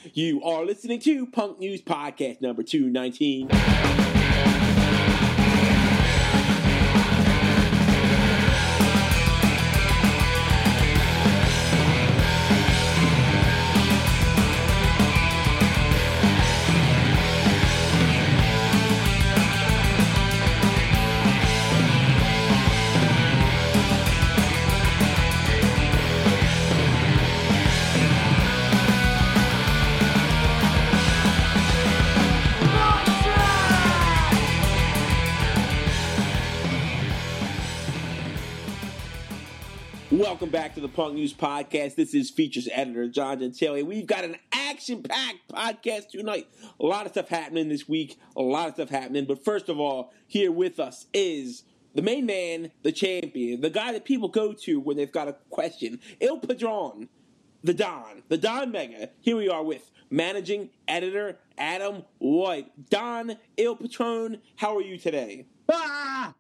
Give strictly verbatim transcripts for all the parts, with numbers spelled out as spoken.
You are listening to Punk News Podcast number two nineteen. Welcome back to the Punk News Podcast. This is features editor John Gentile. We've got an action-packed podcast tonight. A lot of stuff happening this week. A lot of stuff happening. But first of all, here with us is the main man, the champion, the guy that people go to when they've got a question. Il Padron, the Don, the Don Mega. Here we are with managing editor Adam White. Don, Il Patron, how are you today? Ah!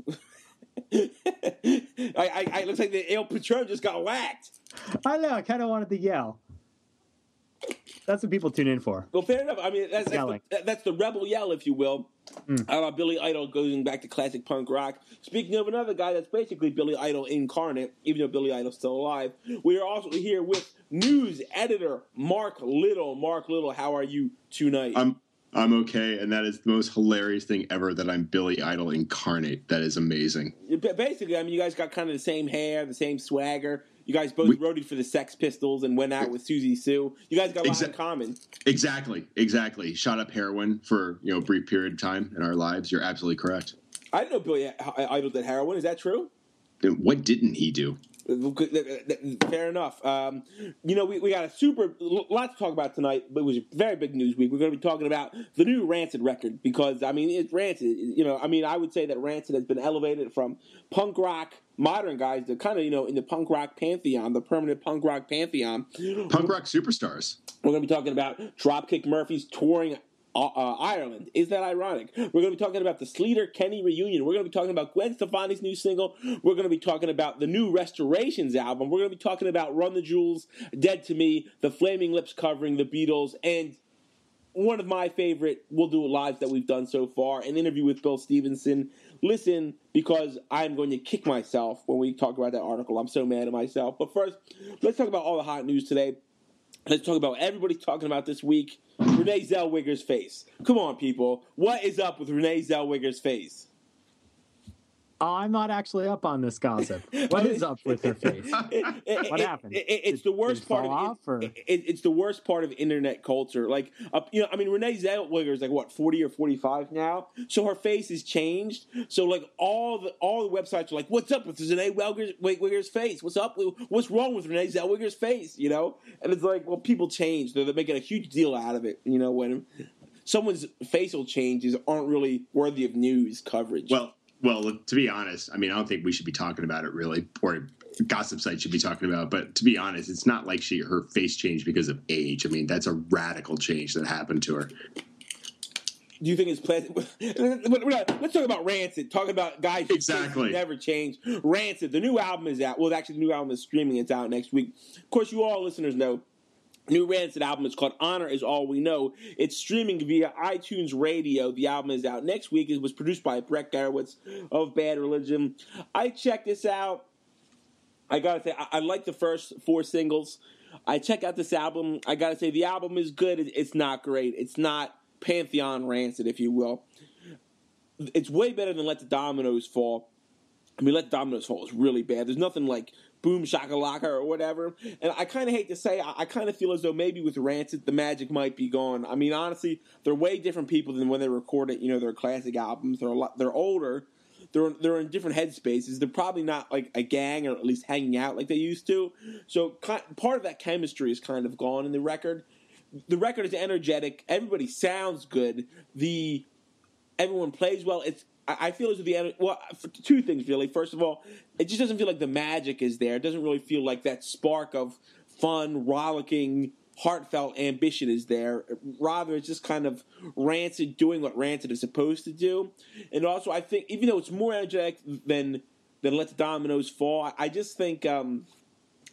I, I, I looks like the Il Patron just got whacked. I know. I kind of wanted to yell. That's what people tune in for. Well, fair enough. I mean, that's, that's, the, that's the rebel yell, if you will. Mm. Uh, Billy Idol going back to classic punk rock. Speaking of another guy that's basically Billy Idol incarnate, even though Billy Idol's still alive, we are also here with news editor Mark Little. Mark Little, how are you tonight? I'm I'm okay, and that is the most hilarious thing ever that I'm Billy Idol incarnate. That is amazing. Basically, I mean, you guys got kind of the same hair, the same swagger. You guys both we, roadied for the Sex Pistols and went out with Susie Sue. You guys got a exa- lot in common. Exactly, exactly. Shot up heroin for you know a brief period of time in our lives. You're absolutely correct. I didn't know Billy Idol did heroin. Is that true? What didn't he do? Fair enough. Um, you know, we, we got a super lot to talk about tonight, but it was a very big news week. We're going to be talking about the new Rancid record because, I mean, it's Rancid. You know, I mean, I would say that Rancid has been elevated from punk rock modern guys to kind of, you know, in the punk rock pantheon, the permanent punk rock pantheon. Punk rock superstars. We're going to be talking about Dropkick Murphys touring Uh, uh, Ireland. Is that ironic? We're going to be talking about the Sleater Kenny reunion. We're going to be talking about Gwen Stefani's new single. We're going to be talking about the new Restorations album. We're going to be talking about Run the Jewels, Dead to Me, the Flaming Lips covering the Beatles, and one of my favorite We'll Do It Lives that we've done so far, an interview with Bill Stevenson. Listen, because I'm going to kick myself when we talk about that article. I'm so mad at myself. But first, let's talk about all the hot news today. Let's talk about what everybody's talking about this week. Renee Zellweger's face. Come on, people. What is up with Renee Zellweger's face? Oh, I'm not actually up on this gossip. What is up with her face? It, it, what it, happened? It, it, it's did, the worst part of off, it, it, It's the worst part of internet culture. Like, uh, you know, I mean, Renee Zellweger is like what, forty or forty-five now. So her face has changed. So like all the all the websites are like, "What's up with Renee Zellweger's face? What's up? What's wrong with Renee Zellweger's face?" You know, and it's like, well, people change. They're, they're making a huge deal out of it. You know, when someone's facial changes aren't really worthy of news coverage. Well. Well, to be honest, I mean, I don't think we should be talking about it really, or gossip sites should be talking about. But to be honest, it's not like she her face changed because of age. I mean, that's a radical change that happened to her. Do you think it's pleasant? Let's talk about Rancid. Talk about guys who exactly never change. Rancid. The new album is out. Well, actually, the new album is streaming. It's out next week. Of course, you all listeners know. New Rancid album is called Honor Is All We Know. It's streaming via iTunes Radio. The album is out next week. It was produced by Brett Garowitz of Bad Religion. I checked this out. I gotta say, I, I like the first four singles. I check out this album. I gotta say, the album is good. It, it's not great. It's not Pantheon Rancid, if you will. It's way better than Let the Dominoes Fall. I mean, Let the Dominoes Fall is really bad. There's nothing like Boom Shakalaka or whatever. And I kind of hate to say, I, I kind of feel as though maybe with Rancid, the magic might be gone. I mean, honestly, they're way different people than when they recorded, you know, their classic albums. They're a lot, they're older. They're they're in different headspaces. They're probably not like a gang or at least hanging out like they used to. So part of that chemistry is kind of gone in the record. The record is energetic. Everybody sounds good. The everyone plays well. It's I feel as if the well, for two things really. First of all, it just doesn't feel like the magic is there. It doesn't really feel like that spark of fun, rollicking, heartfelt ambition is there. Rather, it's just kind of Rancid doing what Rancid is supposed to do. And also, I think even though it's more energetic than than Let the Dominoes Fall, I just think um,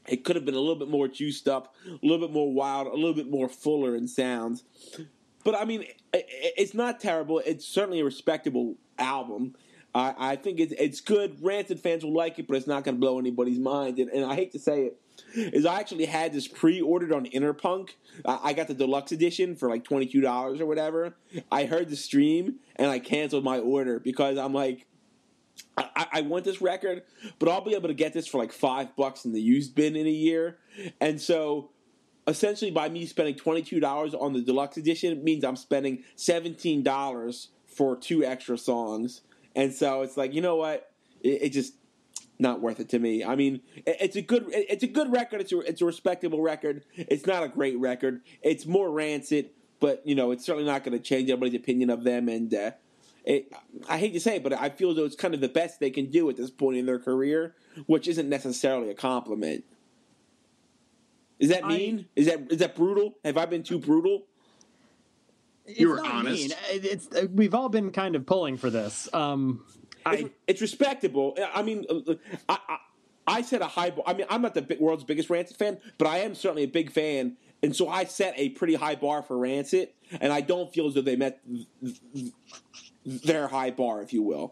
It could have been a little bit more juiced up, a little bit more wild, a little bit more fuller in sounds. But, I mean, it's not terrible. It's certainly a respectable album. I, I think it's, it's good. Rancid fans will like it, but it's not going to blow anybody's mind. And, and I hate to say it, is I actually had this pre-ordered on Interpunk. I, I got the deluxe edition for like twenty-two dollars or whatever. I heard the stream, and I canceled my order because I'm like, I, I want this record, but I'll be able to get this for like five bucks in the used bin in a year. And so essentially by me spending twenty-two dollars on the deluxe edition, it means I'm spending seventeen dollars for two extra songs. And so it's like, you know what? It, it just not worth it to me. I mean, it, it's a good it's a good record. It's a, it's a respectable record. It's not a great record. It's more Rancid, but, you know, it's certainly not going to change everybody's opinion of them. And uh, it, I hate to say it, but I feel as though it's kind of the best they can do at this point in their career, which isn't necessarily a compliment. Is that mean? I, is that is that brutal? Have I been too brutal? You were honest. Mean. It's we've all been kind of pulling for this. Um, I, it's, it's respectable. I mean, I, I I set a high bar. I mean, I'm not the big, world's biggest Rancid fan, but I am certainly a big fan, and so I set a pretty high bar for Rancid, and I don't feel as though they met their high bar, if you will.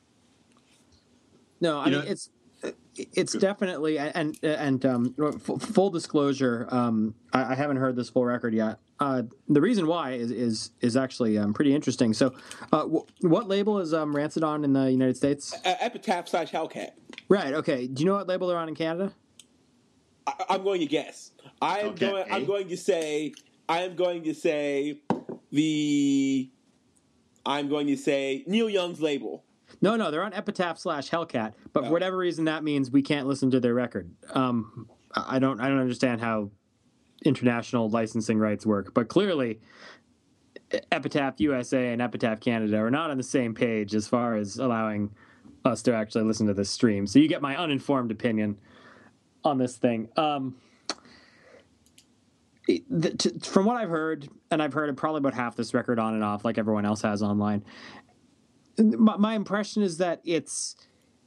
No, I you mean know, it's. It's definitely and and um, full disclosure. Um, I, I haven't heard this full record yet. Uh, the reason why is is is actually um, pretty interesting. So, uh, w- what label is um, Rancid on in the United States? Uh, Epitaph slash Hellcat. Right. Okay. Do you know what label they're on in Canada? I, I'm going to guess. I am okay. going. I'm going to say. I am going to say the. I'm going to say Neil Young's label. No, no, they're on Epitaph slash Hellcat, but oh. for whatever reason that means we can't listen to their record. Um, I don't, I don't understand how international licensing rights work, but clearly Epitaph U S A and Epitaph Canada are not on the same page as far as allowing us to actually listen to this stream. So you get my uninformed opinion on this thing. Um, the, to, from what I've heard, and I've heard probably about half this record on and off, like everyone else has online. My, my impression is that it's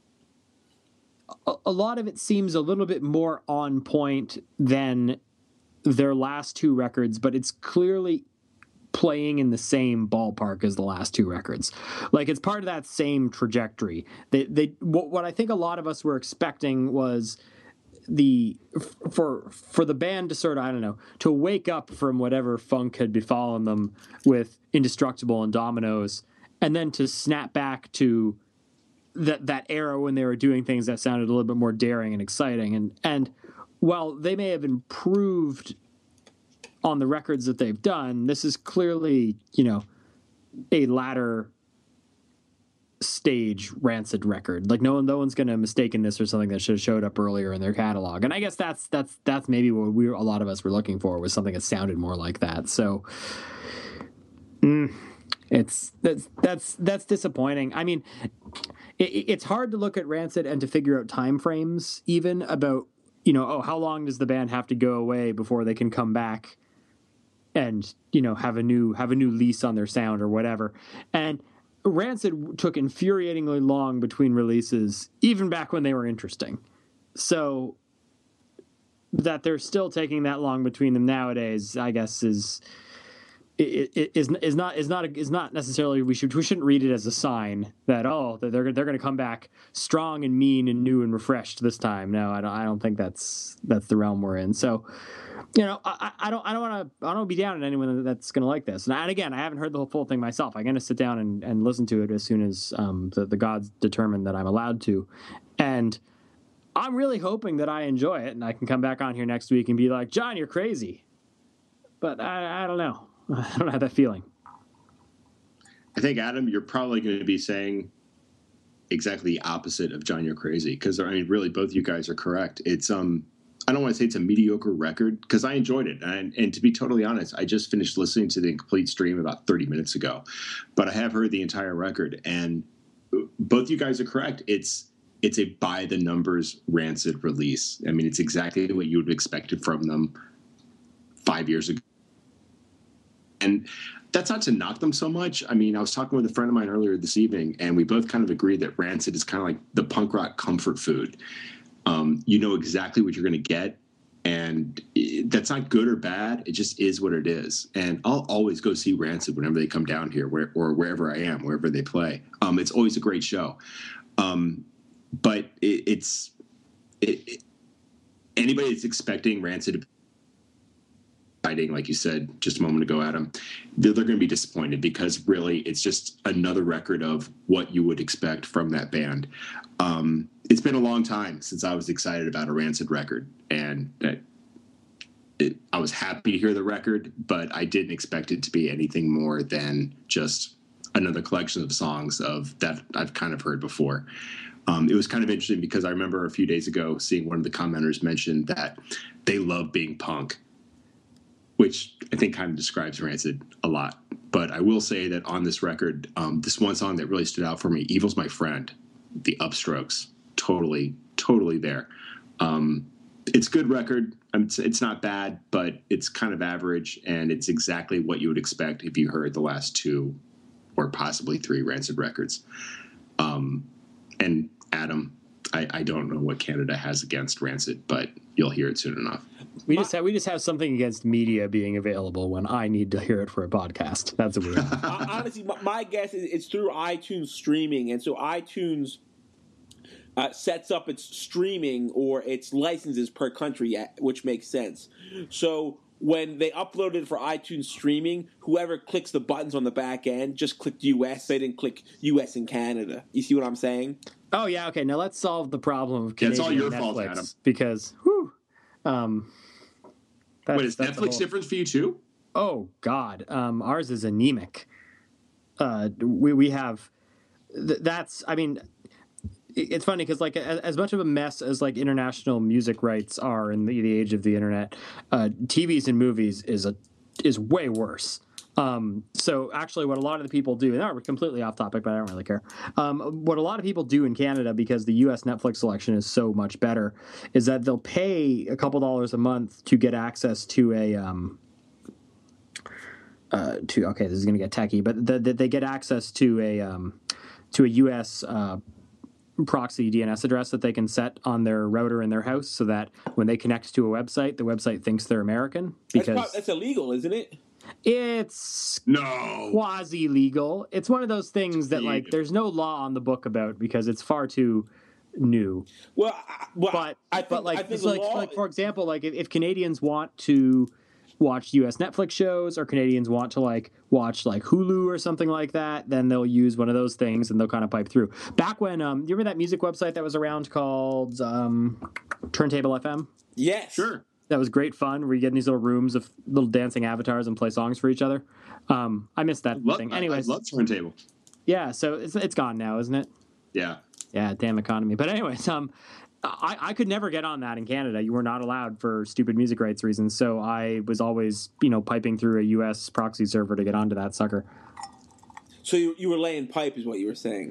a, a lot of it seems a little bit more on point than their last two records, but it's clearly playing in the same ballpark as the last two records. Like it's part of that same trajectory. They, they, what, what I think a lot of us were expecting was the for for the band to sort of I don't know to wake up from whatever funk had befallen them with Indestructible and Dominoes. And then to snap back to that that era when they were doing things that sounded a little bit more daring and exciting. And and while they may have improved on the records that they've done, this is clearly, you know, a latter stage Rancid record. Like no one, no one's going to mistaken this for something that should have showed up earlier in their catalog. And I guess that's that's that's maybe what we a lot of us were looking for, was something that sounded more like that. So. Mm, It's that's that's that's disappointing. I mean, it, it's hard to look at Rancid and to figure out time frames, even about you know, oh, how long does the band have to go away before they can come back and you know have a new have a new lease on their sound or whatever. And Rancid took infuriatingly long between releases, even back when they were interesting. So that they're still taking that long between them nowadays, I guess, is. It, it, is is not is not is not necessarily we should we shouldn't read it as a sign that oh that they're they're going to come back strong and mean and new and refreshed this time. No, I don't I don't think that's that's the realm we're in. So, you know, I, I don't I don't want to I don't want to be down on anyone that's going to like this. And, and again, I haven't heard the whole full thing myself. I'm going to sit down and, and listen to it as soon as um, the the gods determine that I'm allowed to, and I'm really hoping that I enjoy it and I can come back on here next week and be like, John, you're crazy. But I I don't know. I don't have that feeling. I think, Adam, you're probably going to be saying exactly the opposite of John, you're crazy. Because, I mean, really, both you guys are correct. It's, um, I don't want to say it's a mediocre record, because I enjoyed it. And, and to be totally honest, I just finished listening to the complete stream about thirty minutes ago. But I have heard the entire record. And both you guys are correct. It's it's a by-the-numbers Rancid release. I mean, it's exactly what you would have expected from them five years ago. And that's not to knock them so much. I mean, I was talking with a friend of mine earlier this evening, and we both kind of agreed that Rancid is kind of like the punk rock comfort food. Um, you know exactly what you're going to get. And it, that's not good or bad. It just is what it is. And I'll always go see Rancid whenever they come down here, where, or wherever I am, wherever they play. Um, it's always a great show. Um, but it, it's it, it, anybody that's expecting Rancid to be exciting, like you said just a moment ago, Adam, they're, they're going to be disappointed, because really it's just another record of what you would expect from that band. Um, it's been a long time since I was excited about a Rancid record, and that it, I was happy to hear the record, but I didn't expect it to be anything more than just another collection of songs of that I've kind of heard before. Um, it was kind of interesting because I remember a few days ago seeing one of the commenters mention that they love being punk, which I think kind of describes Rancid a lot. But I will say that on this record, um, this one song that really stood out for me, Evil's My Friend, the Upstrokes, totally, totally there. Um, it's a good record. I mean, it's, it's not bad, but it's kind of average, and it's exactly what you would expect if you heard the last two or possibly three Rancid records. Um, and Adam, I, I don't know what Canada has against Rancid, but you'll hear it soon enough. We just have we just have something against media being available when I need to hear it for a podcast. That's weird. Honestly, my, my guess is it's through iTunes streaming, and so iTunes uh, sets up its streaming or its licenses per country, which makes sense. So when they upload it for iTunes streaming, whoever clicks the buttons on the back end just clicked U S. They didn't click U S and Canada. You see what I'm saying? Oh yeah, okay. Now let's solve the problem of Canadian yeah, it's all your Netflix, fault, Adam. Because whew, um, Wait, is Netflix whole... different for you too? Oh God, um, ours is anemic. Uh, we we have th- that's. I mean, it's funny because like as, as much of a mess as like international music rights are in the, the age of the internet, uh, T Vs and movies is a is way worse. Um, so actually what a lot of the people do, and we're completely off topic, but I don't really care. Um, what a lot of people do in Canada, because the U S Netflix selection is so much better, is that they'll pay a couple dollars a month to get access to a, um, uh, to, okay, this is going to get techie, but the, the, they get access to a, um, to a U S, uh, proxy D N S address that they can set on their router in their house, so that when they connect to a website, the website thinks they're American. Because that's, that's illegal, isn't it? It's no quasi-legal. It's one of those things that, like, there's no law on the book about, because it's far too new. Well, I, well but I think, but like, I think like, law... like for example, like if, if Canadians want to watch U S Netflix shows, or Canadians want to like watch like Hulu or something like that, then they'll use one of those things and they'll kind of pipe through. Back when, um, you remember that music website that was around called um, Turntable F M? Yes, sure. That was great fun, where you get in these little rooms of little dancing avatars and play songs for each other. Um, I missed that love, thing. Anyways, I love Turntable. Yeah, so it's it's gone now, isn't it? Yeah. Yeah, damn economy. But anyways, um, I, I could never get on that in Canada. You were not allowed for stupid music rights reasons. So I was always, you know, piping through a U S proxy server to get onto that sucker. So you, you were laying pipe is what you were saying.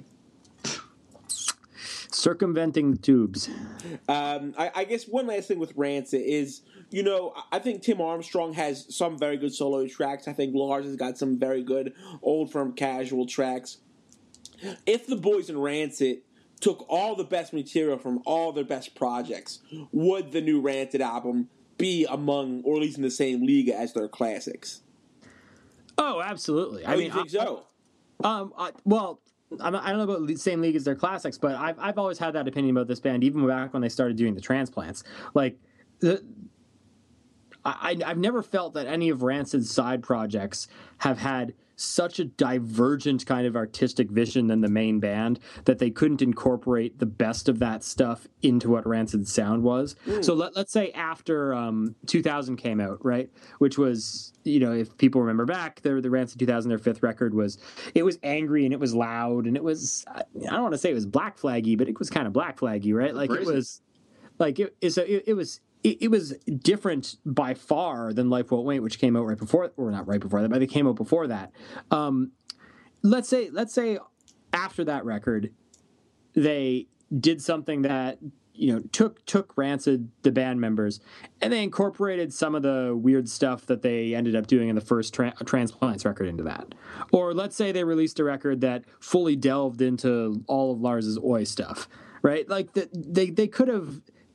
Circumventing tubes. Um, I, I guess one last thing with Rancid is, you know, I think Tim Armstrong has some very good solo tracks. I think Lars has got some very good Old Firm Casual tracks. If the boys in Rancid took all the best material from all their best projects, would the new Rancid album be among, or at least in the same league as their classics? Oh, absolutely. I oh, mean, you think I, so? Um, I, well, I'm, I don't know about the same league as their classics, but I've I've always had that opinion about this band, even back when they started doing the Transplants. Like, the, I I've never felt that any of Rancid's side projects have had such a divergent kind of artistic vision than the main band that they couldn't incorporate the best of that stuff into what Rancid's sound was. Mm. So let, let's say after um, two thousand came out, right? Which was, you know, if people remember back, the, the Rancid two thousand, their fifth record, was, it was angry and it was loud and it was, I don't want to say it was black flaggy, but it was kind of black flaggy, right? Like Crazy. It was, like, it, it, it, it was, It, it was different by far than Life Won't Wait, which came out right before, or not right before that, but it came out before that. Um, let's say, let's say after that record, they did something that, you know, took took Rancid, the band members, and they incorporated some of the weird stuff that they ended up doing in the first tra- Transplants record into that. Or let's say they released a record that fully delved into all of Lars's Oi stuff, right? Like the, they they could have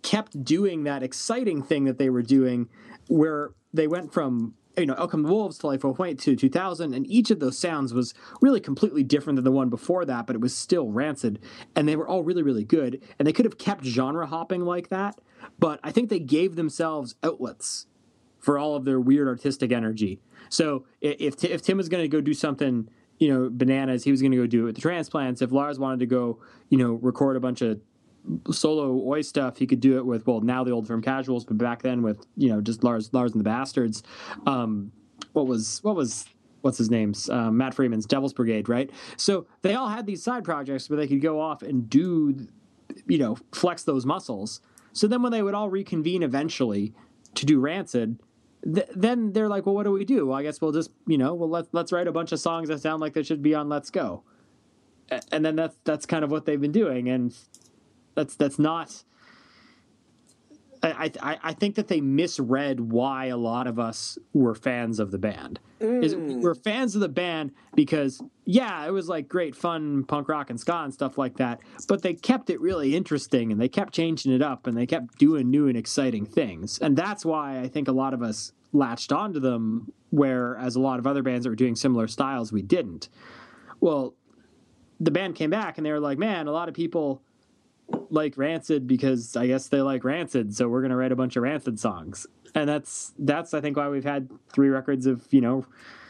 kept doing that exciting thing that they were doing, where they went from, you know, Out Come the Wolves to Life of White to two thousand, and each of those sounds was really completely different than the one before that, but it was still Rancid, and they were all really, really good, and they could have kept genre hopping like that, but I think they gave themselves outlets for all of their weird artistic energy. So if if Tim was going to go do something, you know, bananas, he was going to go do it with the Transplants. If Lars wanted to go, you know, record a bunch of solo Oi stuff, he could do it with, well, now the Old Firm Casuals, but back then with, you know, just Lars Lars and the Bastards. Um, what was what was what's his name's um, Matt Freeman's Devil's Brigade, right? So they all had these side projects where they could go off and do, you know, flex those muscles. So then when they would all reconvene eventually to do Rancid, th- then they're like, well, what do we do? Well, I guess we'll just, you know, well, let's let's write a bunch of songs that sound like they should be on Let's Go. And then that's that's kind of what they've been doing, and that's that's not. I I I think that they misread why a lot of us were fans of the band. Mm. Is we're fans of the band because yeah, it was like great fun punk rock and ska and stuff like that, but they kept it really interesting and they kept changing it up and they kept doing new and exciting things, and that's why I think a lot of us latched onto them, whereas a lot of other bands that were doing similar styles we didn't. Well, the band came back and they were like, man, a lot of people like Rancid because I guess they like Rancid, so we're going to write a bunch of Rancid songs. And that's, that's I think, why we've had three records of, you know,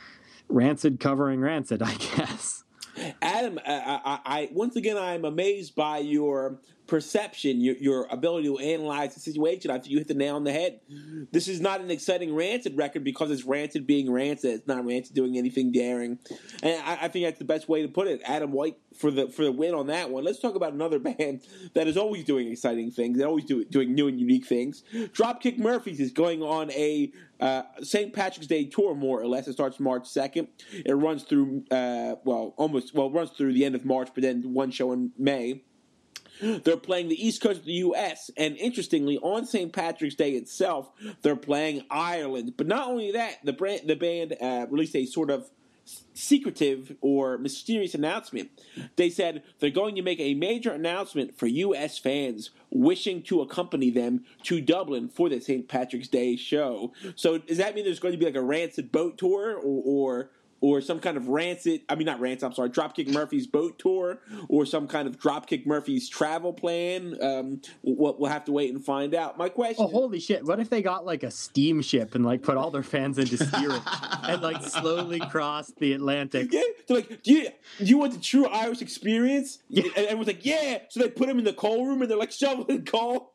Rancid covering Rancid, I guess. Adam, I, I, I once again, I'm amazed by your perception, your, your ability to analyze the situation. I think you hit the nail on the head. This is not an exciting Rancid record because it's Rancid being Rancid. It's not Rancid doing anything daring, and I, I think that's the best way to put it. Adam White for the for the win on that one. Let's talk about another band that is always doing exciting things. They're always do, doing new and unique things. Dropkick Murphys is going on a uh, Saint Patrick's Day tour, more or less. It starts March second. It runs through uh, well, almost well, it runs through the end of March, but then one show in May. They're playing the East Coast of the U S, and interestingly, on Saint Patrick's Day itself, they're playing Ireland. But not only that, the, brand, the band uh, released a sort of secretive or mysterious announcement. They said they're going to make a major announcement for U S fans wishing to accompany them to Dublin for the Saint Patrick's Day show. So does that mean there's going to be like a Rancid boat tour, or... or or some kind of Rancid, I mean not Rancid, I'm sorry, Dropkick Murphys boat tour, or some kind of Dropkick Murphys travel plan? Um, we'll, we'll have to wait and find out. My question Oh, holy shit. What if they got like a steamship and like put all their fans into steerage and like slowly cross the Atlantic? Yeah, they're like, do you, do you want the true Irish experience? Yeah. And everyone's like, yeah. So they put them in the coal room and they're like shoveling coal.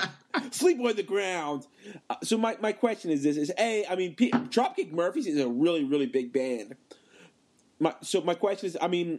Sleep on the ground. Uh, so my, my question is this: is a I mean, P- Dropkick Murphys is a really really big band. My, so my question is, I mean,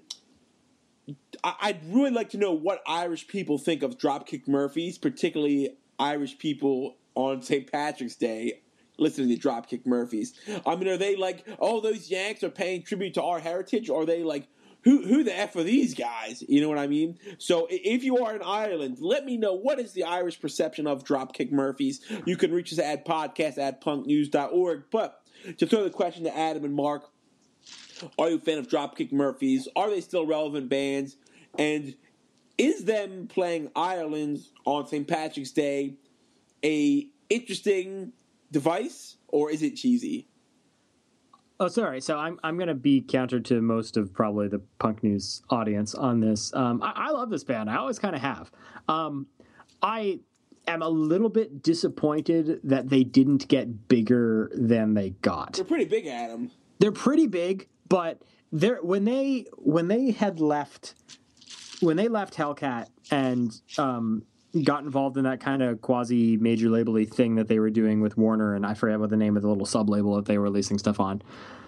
I, I'd really like to know what Irish people think of Dropkick Murphys, particularly Irish people on Saint Patrick's Day listening to Dropkick Murphys. I mean, are they like, oh, those Yanks are paying tribute to our heritage, or are they like, Who who the F are these guys? You know what I mean? So if you are in Ireland, let me know, what is the Irish perception of Dropkick Murphys. You can reach us at podcast at punknews dot org. But to throw the question to Adam and Mark, are you a fan of Dropkick Murphys? Are they still relevant bands? And is them playing Ireland on Saint Patrick's Day a interesting device, or is it cheesy? Oh, sorry. So I'm I'm going to be counter to most of probably the Punk News audience on this. Um, I, I love this band. I always kind of have. Um, I am a little bit disappointed that they didn't get bigger than they got. They're pretty big, Adam. They're pretty big, but they're when they when they had left when they left Hellcat and um, got involved in that kind of quasi major label-y thing that they were doing with Warner, and I forget what the name of the little sub label that they were releasing stuff on.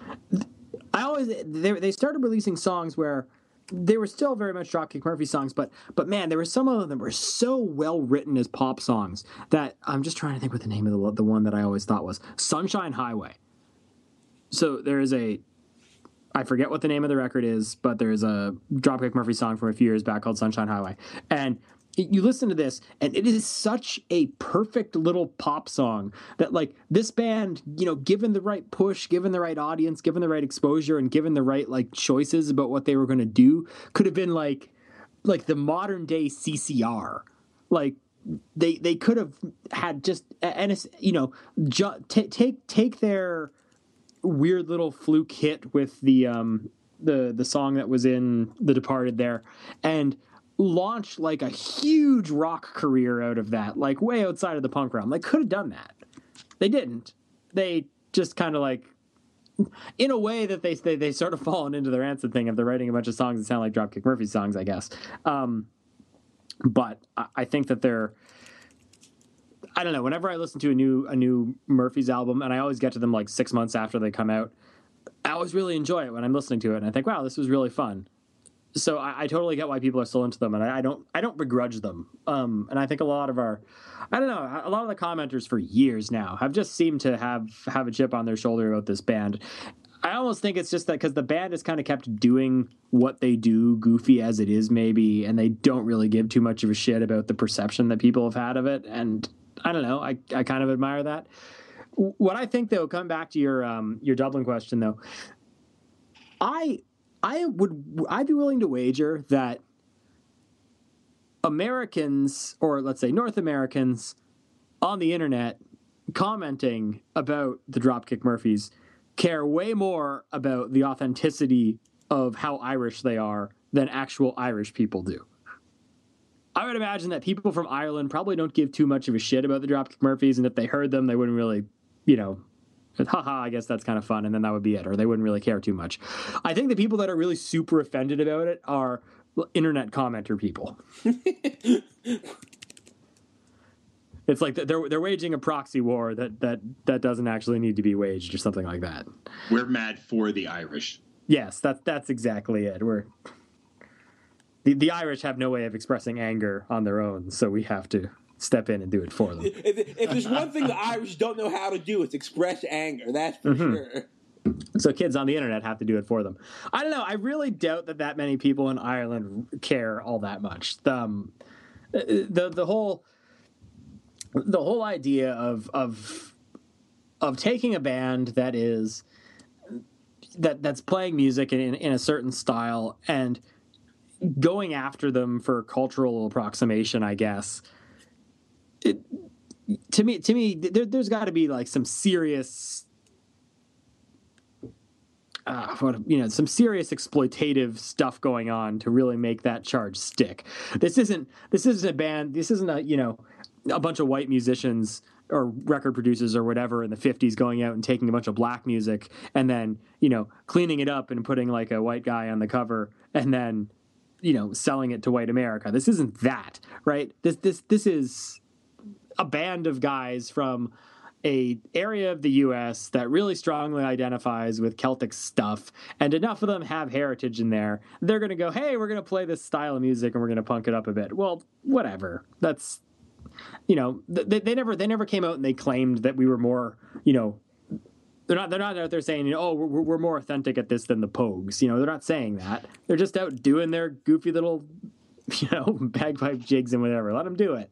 I always they they started releasing songs where they were still very much Dropkick Murphy songs, but but man, there were some of them that were so well written as pop songs that I'm just trying to think what the name of the the one that I always thought was Sunshine Highway. So there is a I forget what the name of the record is, but there's a Dropkick Murphy song from a few years back called Sunshine Highway, and you listen to this, and it is such a perfect little pop song that, like, this band, you know, given the right push, given the right audience, given the right exposure, and given the right, like, choices about what they were going to do, could have been, like, like the modern-day C C R. Like, they they could have had just and it's, you know ju- t- take take their weird little fluke hit with the um the the song that was in The Departed there and launch like a huge rock career out of that, like way outside of the punk realm. They could have done that. They didn't. They just kind of like, in a way that they, they they sort of fallen into the Rancid thing of they're writing a bunch of songs that sound like Dropkick Murphys songs, I guess. Um, but I, I think that they're, I don't know. Whenever I listen to a new a new Murphys album, and I always get to them like six months after they come out, I always really enjoy it when I'm listening to it, and I think, wow, this was really fun. So I, I totally get why people are still into them, and I, I don't I don't begrudge them. Um, and I think a lot of our, I don't know, a lot of the commenters for years now have just seemed to have have a chip on their shoulder about this band. I almost think it's just that because the band has kind of kept doing what they do, goofy as it is maybe, and they don't really give too much of a shit about the perception that people have had of it. And I don't know, I, I kind of admire that. What I think, though, come back to your um, your Dublin question, though, I... I would I'd be willing to wager that Americans, or let's say North Americans, on the internet commenting about the Dropkick Murphys care way more about the authenticity of how Irish they are than actual Irish people do. I would imagine that people from Ireland probably don't give too much of a shit about the Dropkick Murphys, and if they heard them, they wouldn't really, you know, haha, I guess that's kind of fun, and then that would be it, or they wouldn't really care too much. I think the people that are really super offended about it are internet commenter people. It's like they're they're waging a proxy war that, that, that doesn't actually need to be waged, or something like that. We're mad for the Irish. Yes, that's that's exactly it. We're the the Irish have no way of expressing anger on their own, so we have to step in and do it for them. If, if there's one thing the Irish don't know how to do, it's express anger. That's for mm-hmm. sure. So kids on the internet have to do it for them. I don't know. I really doubt that that many people in Ireland care all that much. The um, the the whole the whole idea of of of taking a band that is that that's playing music in in a certain style and going after them for cultural approximation, I guess. It, to me, to me, there, there's got to be like some serious, uh, what, you know, some serious exploitative stuff going on to really make that charge stick. This isn't, this isn't a band. This isn't a, you know, a bunch of white musicians or record producers or whatever in the fifties going out and taking a bunch of black music and then, you know, cleaning it up and putting like a white guy on the cover and then, you know, selling it to white America. This isn't that, right? This, this, this is a band of guys from a area of the U S that really strongly identifies with Celtic stuff, and enough of them have heritage in there. They're going to go, hey, we're going to play this style of music and we're going to punk it up a bit. Well, whatever. That's, you know, they, they never, they never came out and they claimed that we were more, you know, they're not, they're not out there saying, you know, oh, we're, we're more authentic at this than the Pogues. You know, they're not saying that. They're just out doing their goofy little, you know, bagpipe jigs and whatever. Let them do it.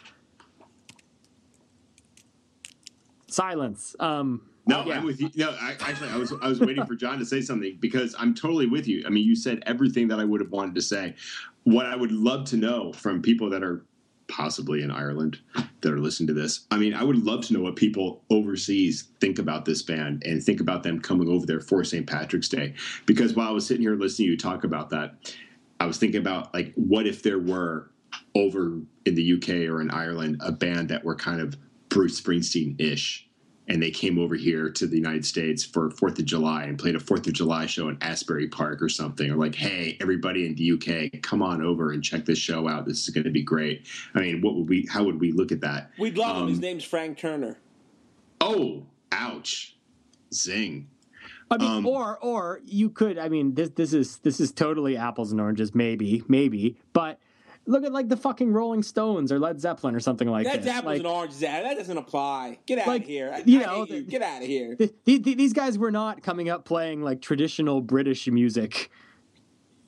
Silence. Um, no, yeah. I'm with you. No, I, actually, I was I was waiting for John to say something because I'm totally with you. I mean, you said everything that I would have wanted to say. What I would love to know from people that are possibly in Ireland that are listening to this, I mean, I would love to know what people overseas think about this band and think about them coming over there for Saint Patrick's Day. Because while I was sitting here listening to you talk about that, I was thinking about, like, what if there were over in the U K or in Ireland a band that were kind of Bruce Springsteen-ish, and they came over here to the United States for fourth of July and played a fourth of July show in Asbury Park or something, or like, hey, everybody in the U K, come on over and check this show out. This is going to be great. I mean, what would we, how would we look at that? We'd love um, him. His name's Frank Turner. Oh, ouch. Zing. I mean, um, or, or you could, I mean, this, this is, this is totally apples and oranges, maybe, maybe, but look at like the fucking Rolling Stones or Led Zeppelin or something like that. That's apples like, and oranges. That doesn't apply. Get out like, of here. I, you I know, you. Get out of here. The, the, these guys were not coming up playing like traditional British music,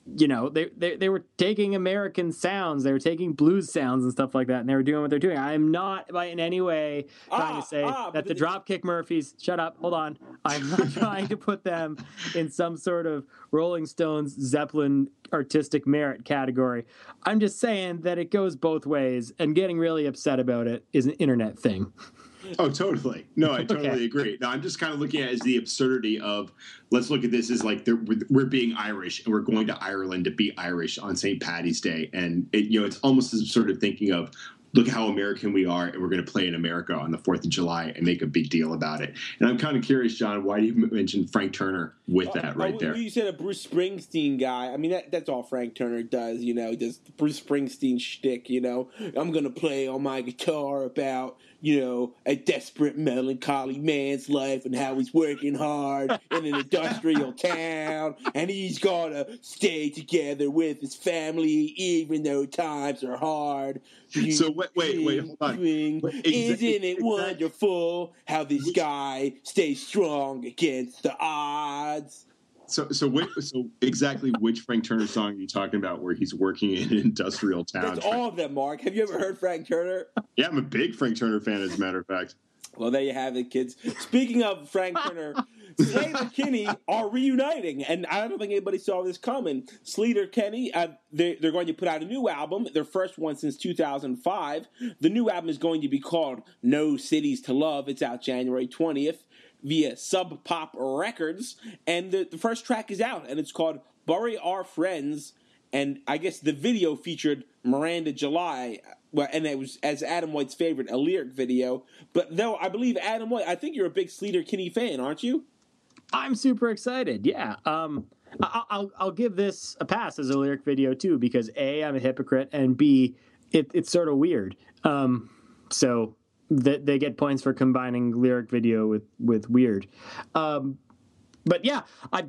you know, they, they they were taking American sounds, they were taking blues sounds and stuff like that, and they were doing what they're doing. I am not by in any way trying ah, to say ah, that the they, Dropkick Murphys, shut up, hold on. I'm not trying to put them in some sort of Rolling Stones, Zeppelin artistic merit category. I'm just saying that it goes both ways, and getting really upset about it is an internet thing. Oh, totally. No, I totally Okay. agree. No, I'm just kind of looking at it as the absurdity of, let's look at this as like we're, we're being Irish and we're going to Ireland to be Irish on Saint Paddy's Day. And, it, you know, it's almost as sort of thinking of, look how American we are, and we're going to play in America on the fourth of July and make a big deal about it. And I'm kind of curious, John, why do you mention Frank Turner with that uh, right uh, there? You said a Bruce Springsteen guy. I mean, that, that's all Frank Turner does, you know, just Bruce Springsteen shtick, you know. I'm going to play on my guitar about, you know, a desperate, melancholy man's life and how he's working hard in an industrial town, and he's got to stay together with his family even though times are hard. So wait, wait, wait, hold on. Swing. Wait, exa- Isn't it exactly. wonderful how this Which- guy stays strong against the odds? So, so, wait, so exactly which Frank Turner song are you talking about where he's working in an industrial town? That's all of them, Mark. Have you ever heard Frank Turner? Yeah, I'm a big Frank Turner fan, as a matter of fact. Well, there you have it, kids. Speaking of Frank Turner, Slater Kinney are reuniting, and I don't think anybody saw this coming. Slater Kinney, uh, they're, they're going to put out a new album, their first one since two thousand five. The new album is going to be called No Cities to Love. It's out January twentieth via Sub Pop Records, and the, the first track is out, and it's called Bury Our Friends, and I guess the video featured Miranda July, well, and it was, as Adam White's favorite, a lyric video. But though I believe Adam White, I think you're a big Slater Kinney fan, aren't you? I'm super excited. Yeah. Um, I- I'll I'll give this a pass as a lyric video too, because A, I'm a hypocrite, and B, it, it's sort of weird. Um, so that they get points for combining lyric video with with weird. Um, but yeah, I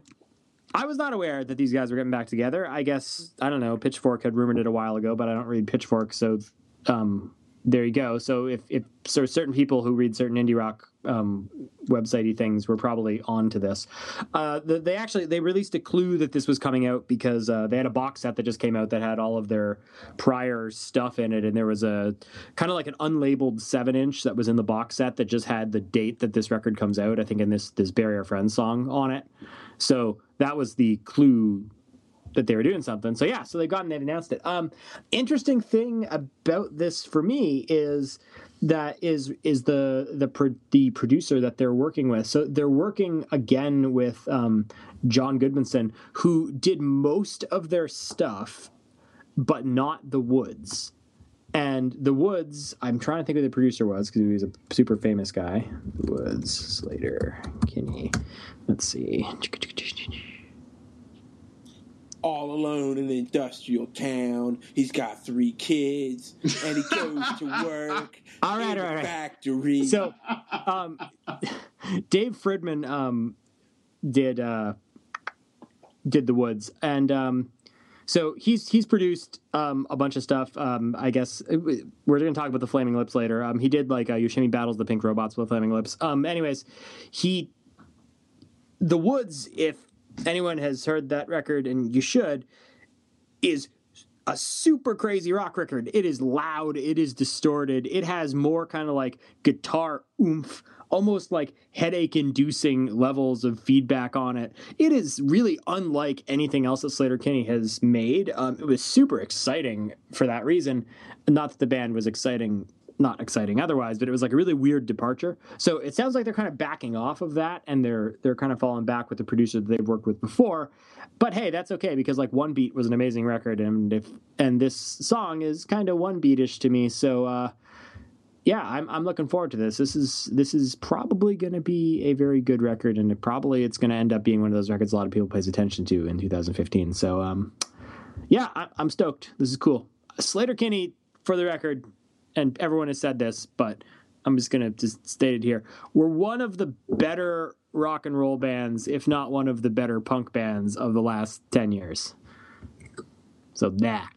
I was not aware that these guys were getting back together. I guess I don't know. Pitchfork had rumored it a while ago, but I don't read Pitchfork, so um, there you go. So if if so, certain people who read certain indie rock um, websitey things were probably on to this. Uh, the, they actually they released a clue that this was coming out because uh, they had a box set that just came out that had all of their prior stuff in it, and there was a kind of like an unlabeled seven inch that was in the box set that just had the date that this record comes out. I think in this this Bury Our Friends song on it. So that was the clue that they were doing something. So yeah, so they got and they announced it. Um, interesting thing about this for me is that is is the the pro, the producer that they're working with. So they're working again with um, John Goodmanson, who did most of their stuff, but not the Woods. And the Woods, I'm trying to think who the producer was because he was a super famous guy. Woods, Slater, Kinney. Let's see. All alone in an industrial town. He's got three kids, and he goes to work all right, in all right, a right. factory. So, um, Dave Fridman um, did uh, did the Woods, and um, so he's he's produced um, a bunch of stuff. Um, I guess we're going to talk about the Flaming Lips later. Um, he did like uh, Yoshimi Battles the Pink Robots with Flaming Lips. Um, anyways, he the Woods, if anyone has heard that record, and you should, is a super crazy rock record. It is loud. It is distorted. It has more kind of like guitar oomph, almost like headache-inducing levels of feedback on it. It is really unlike anything else that Slater Kinney has made. Um, it was super exciting for that reason. Not that the band was exciting not exciting otherwise, but it was like a really weird departure. So it sounds like they're kind of backing off of that, and they're they're kind of falling back with the producer that they've worked with before. But hey, that's okay, because like One Beat was an amazing record, and if and this song is kind of one beatish to me. So uh, yeah, I'm I'm looking forward to this. This is this is probably going to be a very good record, and it probably it's going to end up being one of those records a lot of people pays attention to in two thousand fifteen. So um, yeah, I, I'm stoked. This is cool. Slater Kinney, for the record, and everyone has said this, but I'm just going to just state it here. We're one of the better rock and roll bands, if not one of the better punk bands of the last ten years. So that.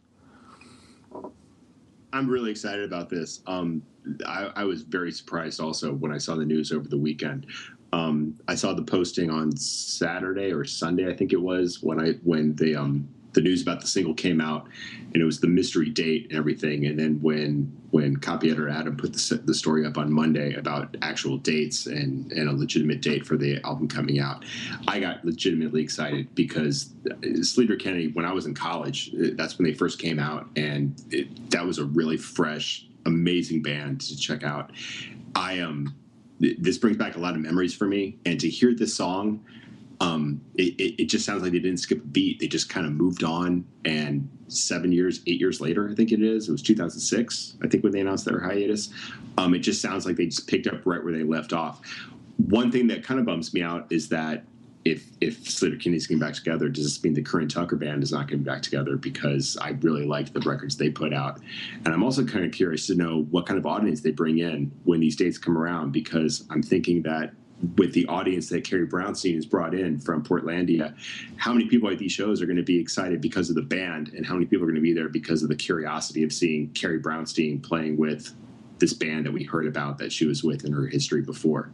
I'm really excited about this. Um, I, I was very surprised also when I saw the news over the weekend. Um, I saw the posting on Saturday or Sunday, I think it was, when I when the um, the news about the single came out, and it was the mystery date and everything. And then when when copy editor Adam put the, the story up on Monday about actual dates and, and a legitimate date for the album coming out, I got legitimately excited because Sleater-Kinney, when I was in college, that's when they first came out, and it, that was a really fresh, amazing band to check out. I um, this brings back a lot of memories for me, and to hear this song. Um, it, it, it just sounds like they didn't skip a beat. They just kind of moved on. And seven years, eight years later, I think it is. It was two thousand six, I think, when they announced their hiatus. Um, it just sounds like they just picked up right where they left off. One thing that kind of bumps me out is that if if Sleater-Kinney's getting back together, does this mean the Corinne Tucker Band is not getting back together? Because I really liked the records they put out. And I'm also kind of curious to know what kind of audience they bring in when these dates come around, because I'm thinking that with the audience that Carrie Brownstein has brought in from Portlandia, how many people at these shows are going to be excited because of the band, and how many people are going to be there because of the curiosity of seeing Carrie Brownstein playing with this band that we heard about that she was with in her history before?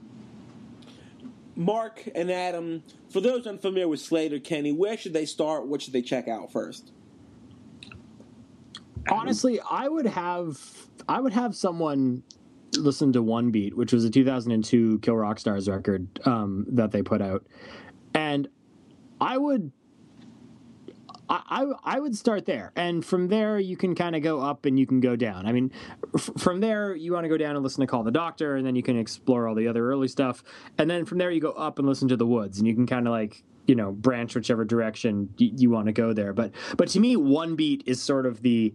Mark and Adam, for those unfamiliar with Sleater-Kinney, where should they start? What should they check out first? Honestly, I would have I would have someone listen to One Beat, which was a two thousand two Kill Rock Stars record um, that they put out, and I would, I, I, I would start there, and from there you can kind of go up and you can go down. I mean, f- from there you want to go down and listen to Call the Doctor, and then you can explore all the other early stuff, and then from there you go up and listen to The Woods, and you can kind of like, you know, branch whichever direction y- you want to go there. But but to me, One Beat is sort of the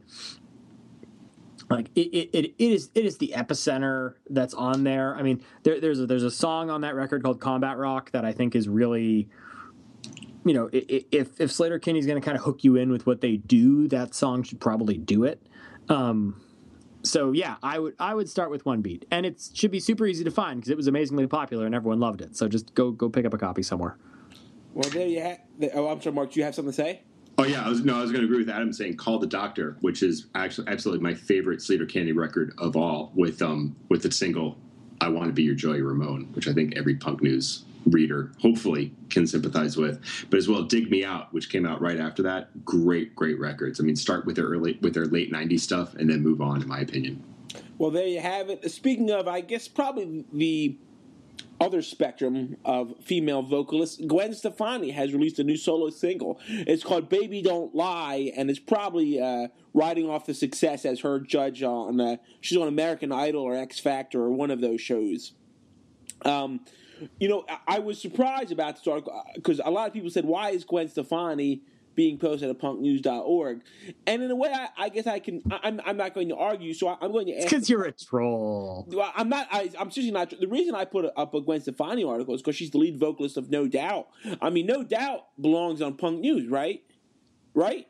Like it, it, it is it is the epicenter that's on there. I mean, there, there's a, there's a song on that record called Combat Rock that I think is really, you know, if if Sleater-Kinney's going to kind of hook you in with what they do, that song should probably do it. Um, so yeah, I would I would start with One Beat, and it should be super easy to find because it was amazingly popular and everyone loved it. So just go go pick up a copy somewhere. Well, there you have. Oh, I'm sorry, Mark. Do you have something to say? Oh yeah, I was no, I was going to agree with Adam saying "Call the Doctor," which is actually absolutely my favorite Sleater-Kinney record of all. With um with the single "I Want to Be Your Joey Ramone," which I think every punk news reader hopefully can sympathize with. But as well, "Dig Me Out," which came out right after that. Great, great records. I mean, start with their early with their late nineties stuff and then move on. In my opinion. Well, there you have it. Speaking of, I guess probably the other spectrum of female vocalists, Gwen Stefani has released a new solo single. It's called Baby Don't Lie, and it's probably uh, riding off the success as her judge on, uh, she's on American Idol or X Factor or one of those shows. Um, you know, I, I was surprised about this article because a lot of people said, why is Gwen Stefani being posted at punk news dot org? And in a way, I, I guess I can. I, I'm, I'm not going to argue, so I, I'm going to ask. Because you're a troll. I'm not. I, I'm seriously not. The reason I put up a Gwen Stefani article is because she's the lead vocalist of No Doubt. I mean, No Doubt belongs on Punk News, right? Right?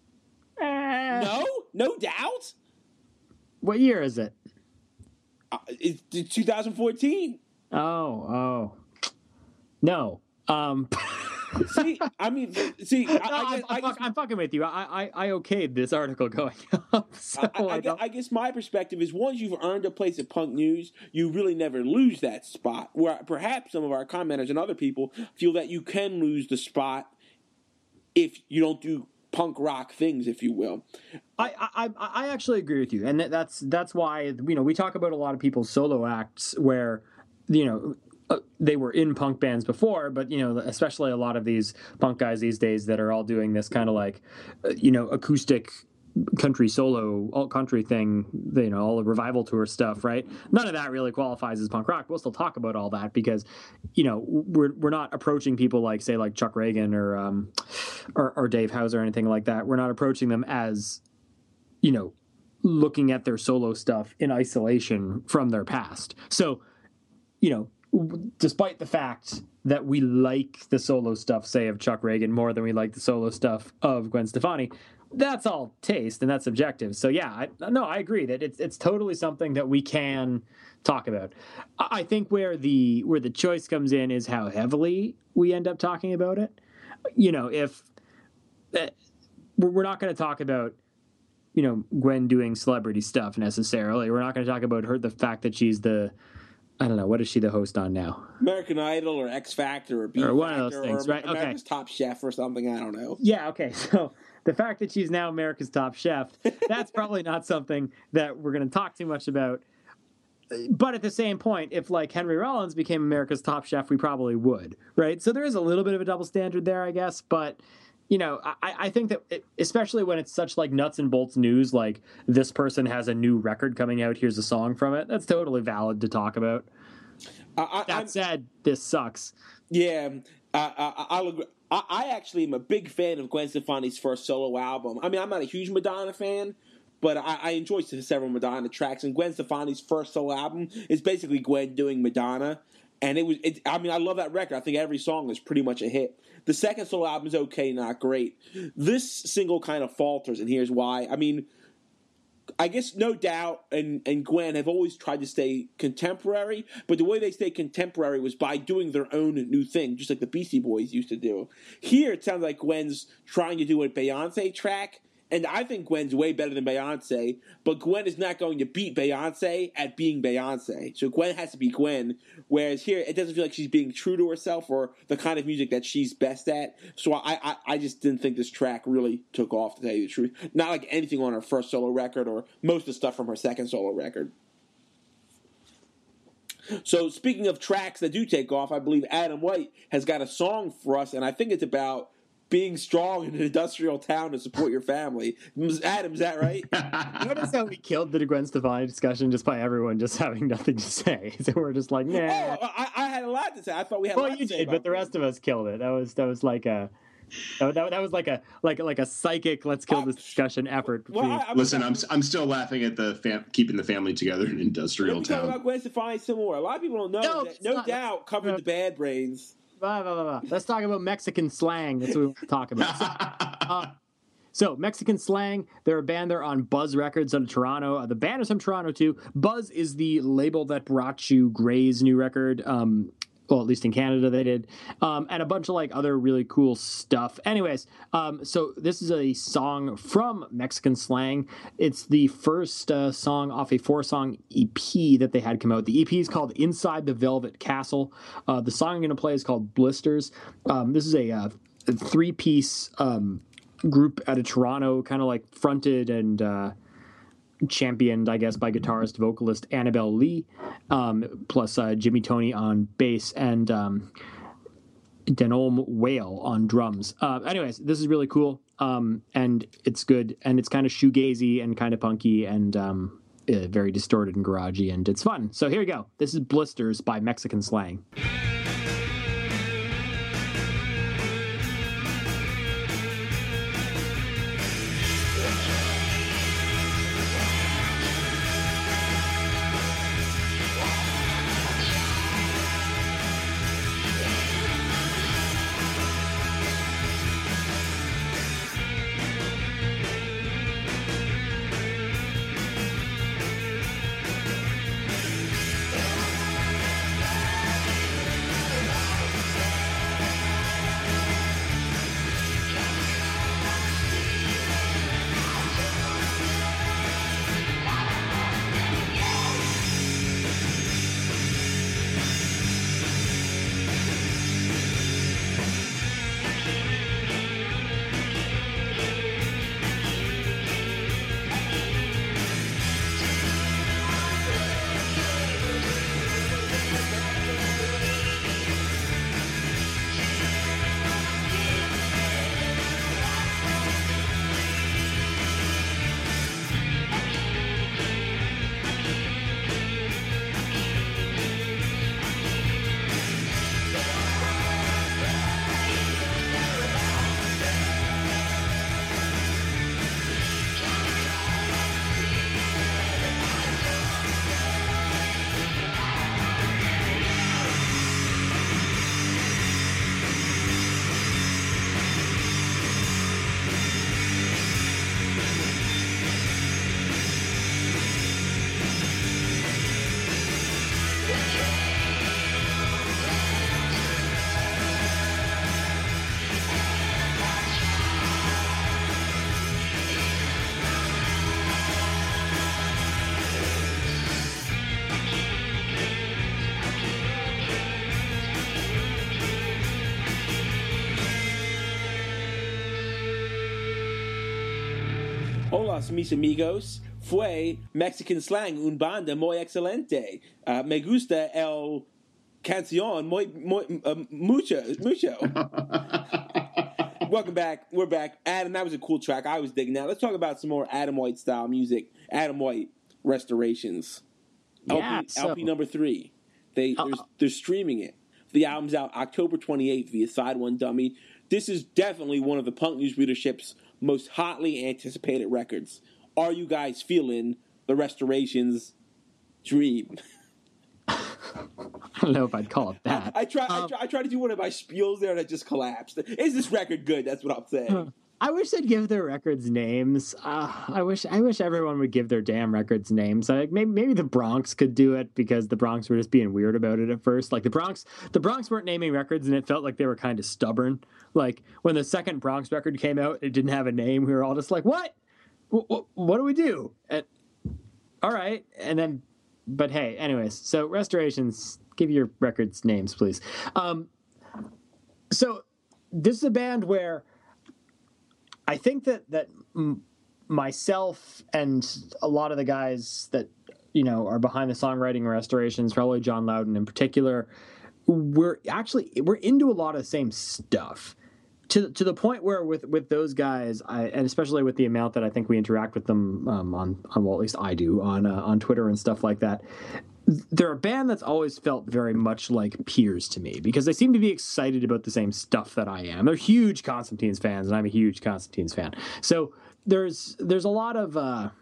Uh, no, No Doubt. What year is it? Uh, it's, it's twenty fourteen. Oh, oh, no. Um. see, I mean, see, I, no, I, guess, I'm, I I'm, guess, I'm fucking with you. I, I, I okayed this article going up. So I, I, I, guess, I guess my perspective is once you've earned a place at Punk News, you really never lose that spot. Where perhaps some of our commenters and other people feel that you can lose the spot if you don't do punk rock things, if you will. I, I, I actually agree with you, and that's that's why you know we talk about a lot of people's solo acts where you know. They were in punk bands before, but, you know, especially a lot of these punk guys these days that are all doing this kind of like, you know, acoustic country solo, alt country thing, you know, all the revival tour stuff, right? None of that really qualifies as punk rock. We'll still talk about all that because, you know, we're we're not approaching people like, say, like Chuck Reagan or, um, or, or Dave Hauser or anything like that. We're not approaching them as, you know, looking at their solo stuff in isolation from their past. So, you know, despite the fact that we like the solo stuff, say, of Chuck Reagan more than we like the solo stuff of Gwen Stefani, that's all taste and that's subjective. So yeah, I, no, I agree that it's it's totally something that we can talk about. I think where the where the choice comes in is how heavily we end up talking about it. You know, if uh, we're not going to talk about, you know, Gwen doing celebrity stuff necessarily. We're not going to talk about her the fact that she's the I don't know. What is she the host on now? American Idol or X Factor or B Or one Factor of those things, or right? Okay. America's Top Chef or something. I don't know. Yeah, okay. So the fact that she's now America's Top Chef, that's probably not something that we're going to talk too much about. But at the same point, if like Henry Rollins became America's Top Chef, we probably would, right? So there is a little bit of a double standard there, I guess. But, you know, I, I think that it, especially when it's such like nuts and bolts news, like this person has a new record coming out, here's a song from it, that's totally valid to talk about. Uh, I, that I'm, said, this sucks. Yeah, uh, I, I'll agree. I, I actually am a big fan of Gwen Stefani's first solo album. I mean, I'm not a huge Madonna fan, but I, I enjoy several Madonna tracks. And Gwen Stefani's first solo album is basically Gwen doing Madonna. And it was, it, I mean, I love that record. I think every song is pretty much a hit. The second solo album is okay, not great. This single kind of falters, and here's why. I mean, I guess No Doubt and, and Gwen have always tried to stay contemporary, but the way they stay contemporary was by doing their own new thing, just like the Beastie Boys used to do. Here, it sounds like Gwen's trying to do a Beyonce track, and I think Gwen's way better than Beyonce, but Gwen is not going to beat Beyonce at being Beyonce. So Gwen has to be Gwen, whereas here, it doesn't feel like she's being true to herself or the kind of music that she's best at. So I, I, I just didn't think this track really took off, to tell you the truth. Not like anything on her first solo record or most of the stuff from her second solo record. So speaking of tracks that do take off, I believe Adam White has got a song for us, and I think it's about being strong in an industrial town to support your family. Adam, is that right? Notice how we killed the Gwen Stefani discussion just by everyone just having nothing to say. So we're just like, nah. Oh, I, I had a lot to say. I thought we had. Well, a lot you to say did, but the rest of us killed it. That was that was like a. That, that, that was like a like like a psychic let's kill this discussion effort. Well, I, I Listen, I'm I'm still laughing at the fam- keeping the family together in an industrial Let me town. talk about Gwen Stefani some more. A lot of people don't know No, that No not, Doubt covered uh, the Bad Brains. Blah, blah, blah, blah. Let's talk about Mexican slang. That's what we want to talk about. So, uh, so Mexican slang, they're a band. They're on Buzz Records out of Toronto. Uh, the band is from Toronto too. Buzz is the label that brought you Gray's new record. Um, well, at least in Canada they did, um, and a bunch of like other really cool stuff. Anyways, um, so this is a song from Mexican Slang. It's the first uh, song off a four-song E P that they had come out. The E P is called Inside the Velvet Castle. Uh, the song I'm going to play is called Blisters. Um, this is a, uh, a three-piece um, group out of Toronto, kind of like fronted and uh, championed, I guess, by guitarist vocalist Annabelle Lee, um, plus uh, Jimmy Tony on bass and um, Denholm Whale on drums. Uh, anyways, this is really cool, um, and it's good, and it's kind of shoegazy and kind of punky and um, uh, very distorted and garagey, and it's fun. So here we go. This is Blisters by Mexican Slang. Hola, mis amigos. Fue Mexican slang un banda muy excelente. Uh, me gusta el canción muy, muy, uh, mucho, mucho. Welcome back. We're back. Adam, that was a cool track. I was digging that. Let's talk about some more Adam White style music. Adam White restorations. Yeah, L P, so, L P number three. They uh, they're, they're streaming it. The album's out October twenty-eighth via Side One Dummy. This is definitely one of the Punk News readership's most hotly anticipated records. Are you guys feeling the restorations dream? I don't know if I'd call it that. I, I try. Um, I try. I try to do one of my spiels there that just collapsed. Is this record good? That's what I'm saying. I wish they'd give their records names. Uh, I wish. I wish everyone would give their damn records names. Like maybe, maybe the Bronx could do it because the Bronx were just being weird about it at first. Like the Bronx, the Bronx weren't naming records, and it felt like they were kind of stubborn. Like when the second Bronx record came out, it didn't have a name. We were all just like, "What? What, what do we do?" And, all right, and then. But hey, anyways, so restorations, give your records names, please. Um, so this is a band where I think that that m- myself and a lot of the guys that you know are behind the songwriting restorations, probably John Loudon in particular, we're actually we're into a lot of the same stuff. To, to the point where with, with those guys, I, and especially with the amount that I think we interact with them um, on, on, well, at least I do, on uh, on Twitter and stuff like that, they're a band that's always felt very much like peers to me because they seem to be excited about the same stuff that I am. They're huge Constantine's fans, and I'm a huge Constantine's fan. So there's there's a lot of uh,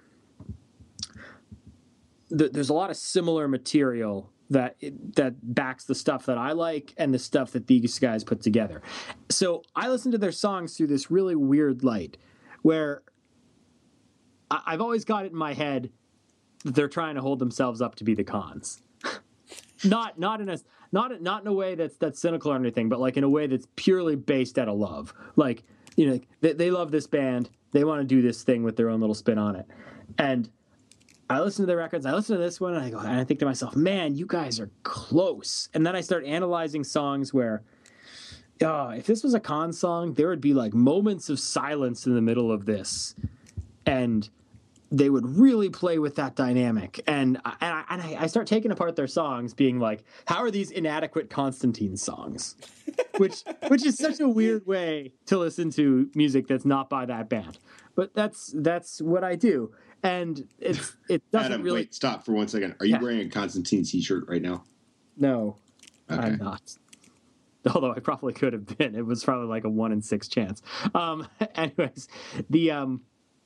th- there's a lot of similar material that that backs the stuff that I like and the stuff that these guys put together. So I listen to their songs through this really weird light where I- I've always got it in my head that they're trying to hold themselves up to be the Cons. not not in a not not in a way that's that's cynical or anything, but like in a way that's purely based out of love. Like, you know, they, they love this band. They want to do this thing with their own little spin on it. And I listen to their records, I listen to this one, and I go, and I think to myself, man, you guys are close. And then I start analyzing songs where, oh, if this was a Con song, there would be like moments of silence in the middle of this. And they would really play with that dynamic. And, and, I, and I, I start taking apart their songs, being like, how are these inadequate Constantine songs? which which is such a weird way to listen to music that's not by that band. But that's that's what I do. And it's it doesn't Adam, really... wait, stop for one second. Are you yeah. wearing a Constantine t-shirt right now? No, okay. I'm not. Although I probably could have been. It was probably like a one in six chance. Um, anyways, the... Um,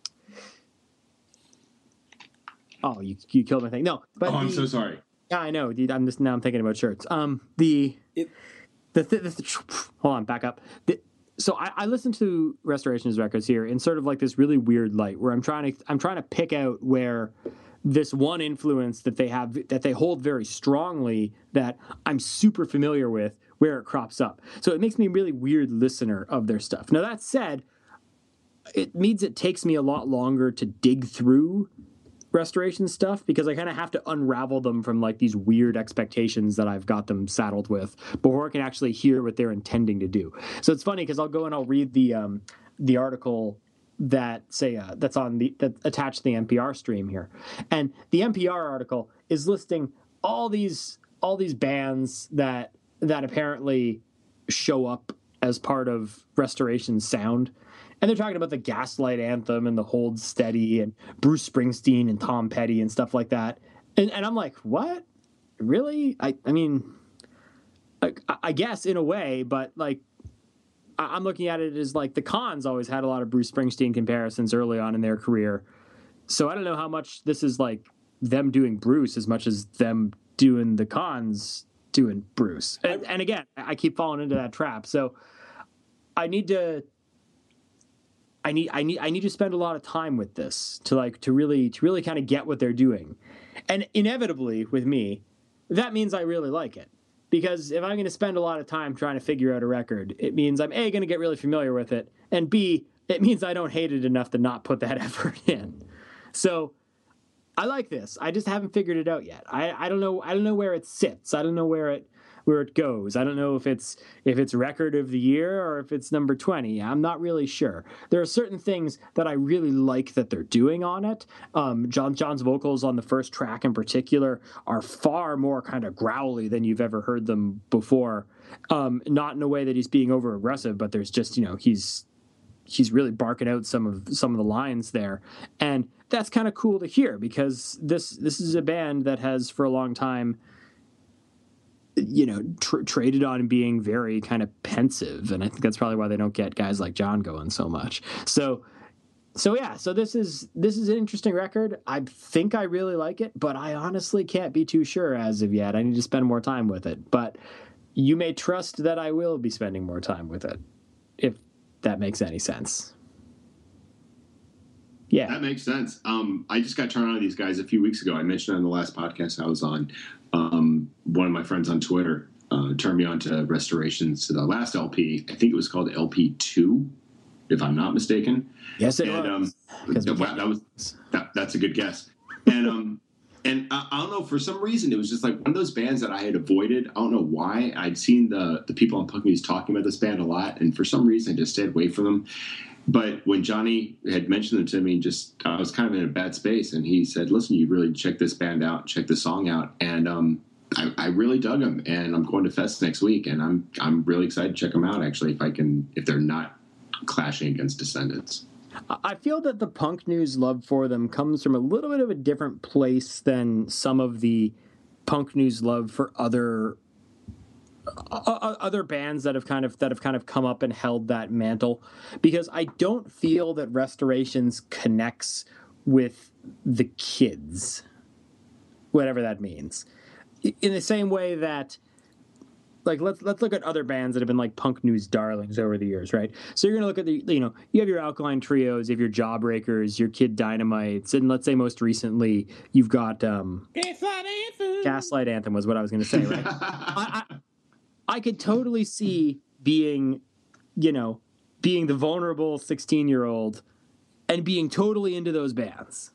oh, you you killed my thing. No, but oh, I'm the, so sorry. Yeah, I know. I'm just now I'm thinking about shirts. Um, the... It, the, the, the, the hold on, back up. The, So I, I listen to Restorations records here in sort of like this really weird light where I'm trying to I'm trying to pick out where this one influence that they have that they hold very strongly that I'm super familiar with, where it crops up. So it makes me a really weird listener of their stuff. Now that said, it means it takes me a lot longer to dig through Restoration stuff because I kind of have to unravel them from like these weird expectations that I've got them saddled with before I can actually hear what they're intending to do. So it's funny because I'll go and I'll read the um, the article that say uh, that's on the that attached to the N P R stream here, and the N P R article is listing all these all these bands that that apparently show up as part of Restoration's sound. And they're talking about the Gaslight Anthem and the Hold Steady and Bruce Springsteen and Tom Petty and stuff like that. And, and I'm like, what? Really? I, I mean, like, I guess in a way, but like, I'm looking at it as like the Cons always had a lot of Bruce Springsteen comparisons early on in their career. So I don't know how much this is like them doing Bruce as much as them doing the Cons doing Bruce. And, and again, I keep falling into that trap. So I need to... I need I need I need to spend a lot of time with this to like to really to really kind of get what they're doing. And inevitably with me, that means I really like it. Because if I'm going to spend a lot of time trying to figure out a record, it means I'm A, going to get really familiar with it, and B, it means I don't hate it enough to not put that effort in. So I like this. I just haven't figured it out yet. I, I don't know I don't know where it sits. I don't know where it where it goes. I don't know if it's if it's record of the year or if it's number twenty. I'm not really sure. There are certain things that I really like that they're doing on it. Um, John John's vocals on the first track in particular are far more kind of growly than you've ever heard them before. Um, not in a way that he's being over aggressive, but there's just, you know, he's he's really barking out some of some of the lines there, and that's kind of cool to hear because this this is a band that has for a long time, you know, tr- traded on being very kind of pensive, and I think that's probably why they don't get guys like John going so much. So, so yeah, so this is this is an interesting record. I think I really like it, but I honestly can't be too sure as of yet. I need to spend more time with it, but you may trust that I will be spending more time with it, if that makes any sense. Yeah, that makes sense. Um, I just got turned on to these guys a few weeks ago. I mentioned on the last podcast I was on. Um, one of my friends on Twitter uh, turned me on to Restorations to the last L P. I think it was called L P two, if I'm not mistaken. Yes, it and, was. Um, wow, that was that, that's a good guess. And um, and I, I don't know, for some reason it was just like one of those bands that I had avoided. I don't know why. I'd seen the the people on Punk News talking about this band a lot, and for some reason I just stayed away from them. But when Johnny had mentioned them to me, just I was kind of in a bad space, and he said, "Listen, you really check this band out, check the song out," and um, I, I really dug them. And I'm going to Fest next week, and I'm I'm really excited to check them out. Actually, if I can, if they're not clashing against Descendants. I feel that the Punk News love for them comes from a little bit of a different place than some of the Punk News love for other. Uh, other bands that have kind of that have kind of come up and held that mantle, because I don't feel that Restorations connects with the kids, whatever that means, in the same way that, like, let's let's look at other bands that have been like Punk News darlings over the years, right? So you're gonna look at the, you know, you have your Alkaline Trios, you have your Jawbreakers, your Kid Dynamites, and let's say most recently you've got um, Gaslight Anthem. Gaslight Anthem was what I was gonna say, right? I, I, I could totally see being, you know, being the vulnerable sixteen-year-old and being totally into those bands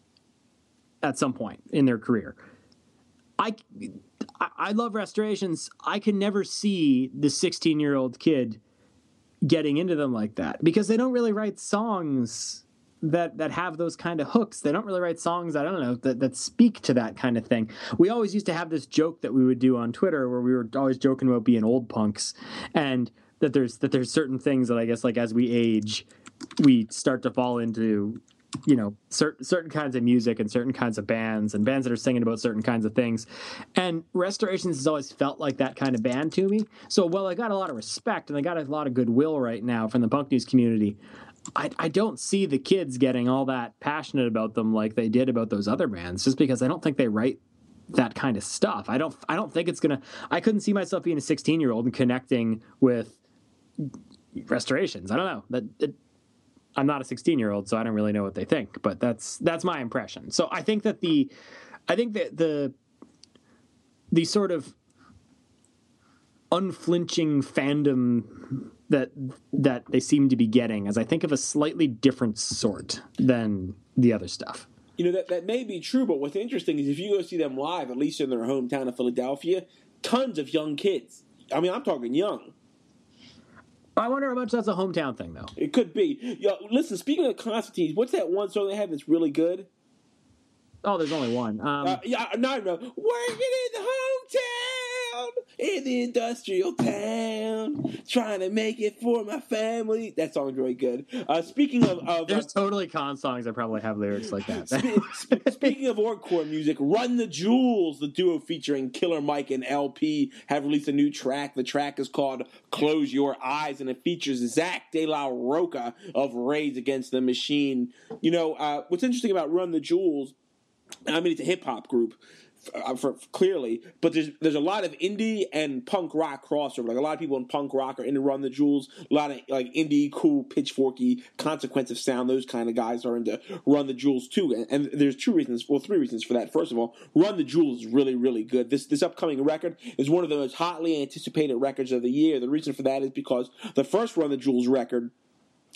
at some point in their career. I, I love Restorations. I can never see the sixteen-year-old kid getting into them like that because they don't really write songs that that have those kind of hooks. They don't really write songs, I don't know, that, that speak to that kind of thing. We always used to have this joke that we would do on Twitter where we were always joking about being old punks, and that there's that there's certain things that I guess, like, as we age, we start to fall into, you know, certain certain kinds of music and certain kinds of bands and bands that are singing about certain kinds of things. And Restorations has always felt like that kind of band to me. So while I got a lot of respect and I got a lot of goodwill right now from the Punk News community, I, I don't see the kids getting all that passionate about them like they did about those other bands, just because I don't think they write that kind of stuff. I don't I don't think it's gonna I couldn't see myself being a sixteen year old and connecting with Restorations. I don't know. That it, I'm not a sixteen year old, so I don't really know what they think, but that's that's my impression. So I think that the I think that the the sort of unflinching fandom that that they seem to be getting, as I think of a slightly different sort than the other stuff. You know, that, that may be true, but what's interesting is if you go see them live, at least in their hometown of Philadelphia, tons of young kids. I mean, I'm talking young. I wonder how much that's a hometown thing, though. It could be. Yo, listen, speaking of Constantines, what's that one song they have that's really good? Oh, there's only one. Um, uh, yeah, no, no. Working in the hometown, in the industrial town, trying to make it for my family. That song's really good. Uh, speaking of, of there's uh, totally con songs that probably have lyrics like that. spe- speaking of hardcore music, Run the Jewels, the duo featuring Killer Mike and L P, have released a new track. The track is called "Close Your Eyes," and it features Zach De La Roca of Rage Against the Machine. You know, uh, what's interesting about Run the Jewels, I mean, it's a hip-hop group, uh, for, for, clearly, but there's there's a lot of indie and punk rock crossover. Like, a lot of people in punk rock are into Run the Jewels. A lot of, like, indie, cool, pitchforky, Consequence of Sound, those kind of guys are into Run the Jewels, too. And, and there's two reasons, well, three reasons for that. First of all, Run the Jewels is really, really good. This, this upcoming record is one of the most hotly anticipated records of the year. The reason for that is because the first Run the Jewels record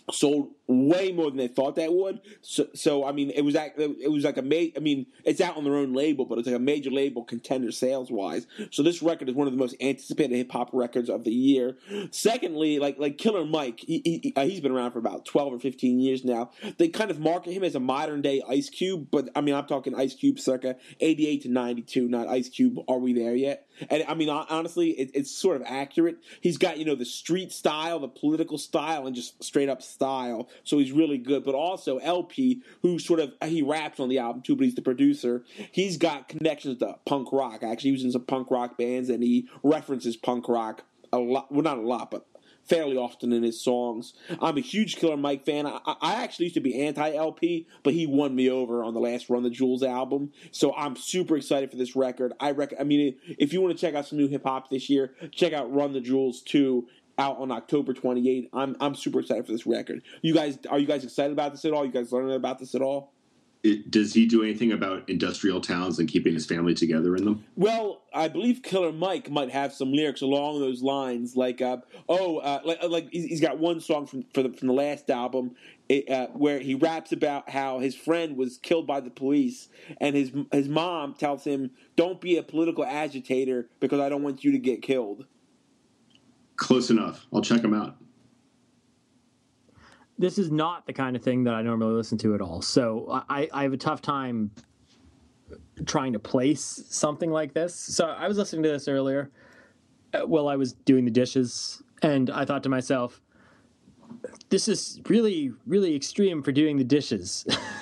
sold way more than they thought that would. So, so I mean, it was act- it was like a ma- I mean, it's out on their own label, but it's like a major label contender sales wise. So this record is one of the most anticipated hip hop records of the year. Secondly, like like Killer Mike, he, he uh, he's been around for about twelve or fifteen years now. They kind of market him as a modern day Ice Cube, but I mean, I'm talking Ice Cube circa eighty-eight to ninety-two, not Ice Cube. Are we there yet? And I mean, honestly, it, it's sort of accurate. He's got, you know, the street style, the political style, and just straight up style. So he's really good. But also L P, who sort of, he raps on the album too, but he's the producer. He's got connections to punk rock. Actually, he was in some punk rock bands, and he references punk rock a lot. Well, not a lot, but fairly often in his songs. I'm a huge Killer Mike fan. I, I actually used to be anti-L P, but he won me over on the last Run the Jewels album. So I'm super excited for this record. I rec- I mean, if you want to check out some new hip-hop this year, check out Run the Jewels two, out on October twenty-eighth. I'm I'm super excited for this record. You guys, are you guys excited about this at all? You guys learning about this at all? It, does he do anything about industrial towns and keeping his family together in them? Well, I believe Killer Mike might have some lyrics along those lines, like, uh, oh, uh, like, like he's got one song from for the, from the last album it, uh, where he raps about how his friend was killed by the police, and his his mom tells him, "Don't be a political agitator because I don't want you to get killed." Close enough. I'll check him out. This is not the kind of thing that I normally listen to at all. So I, I have a tough time trying to place something like this. So I was listening to this earlier while I was doing the dishes, and I thought to myself, this is really, really extreme for doing the dishes.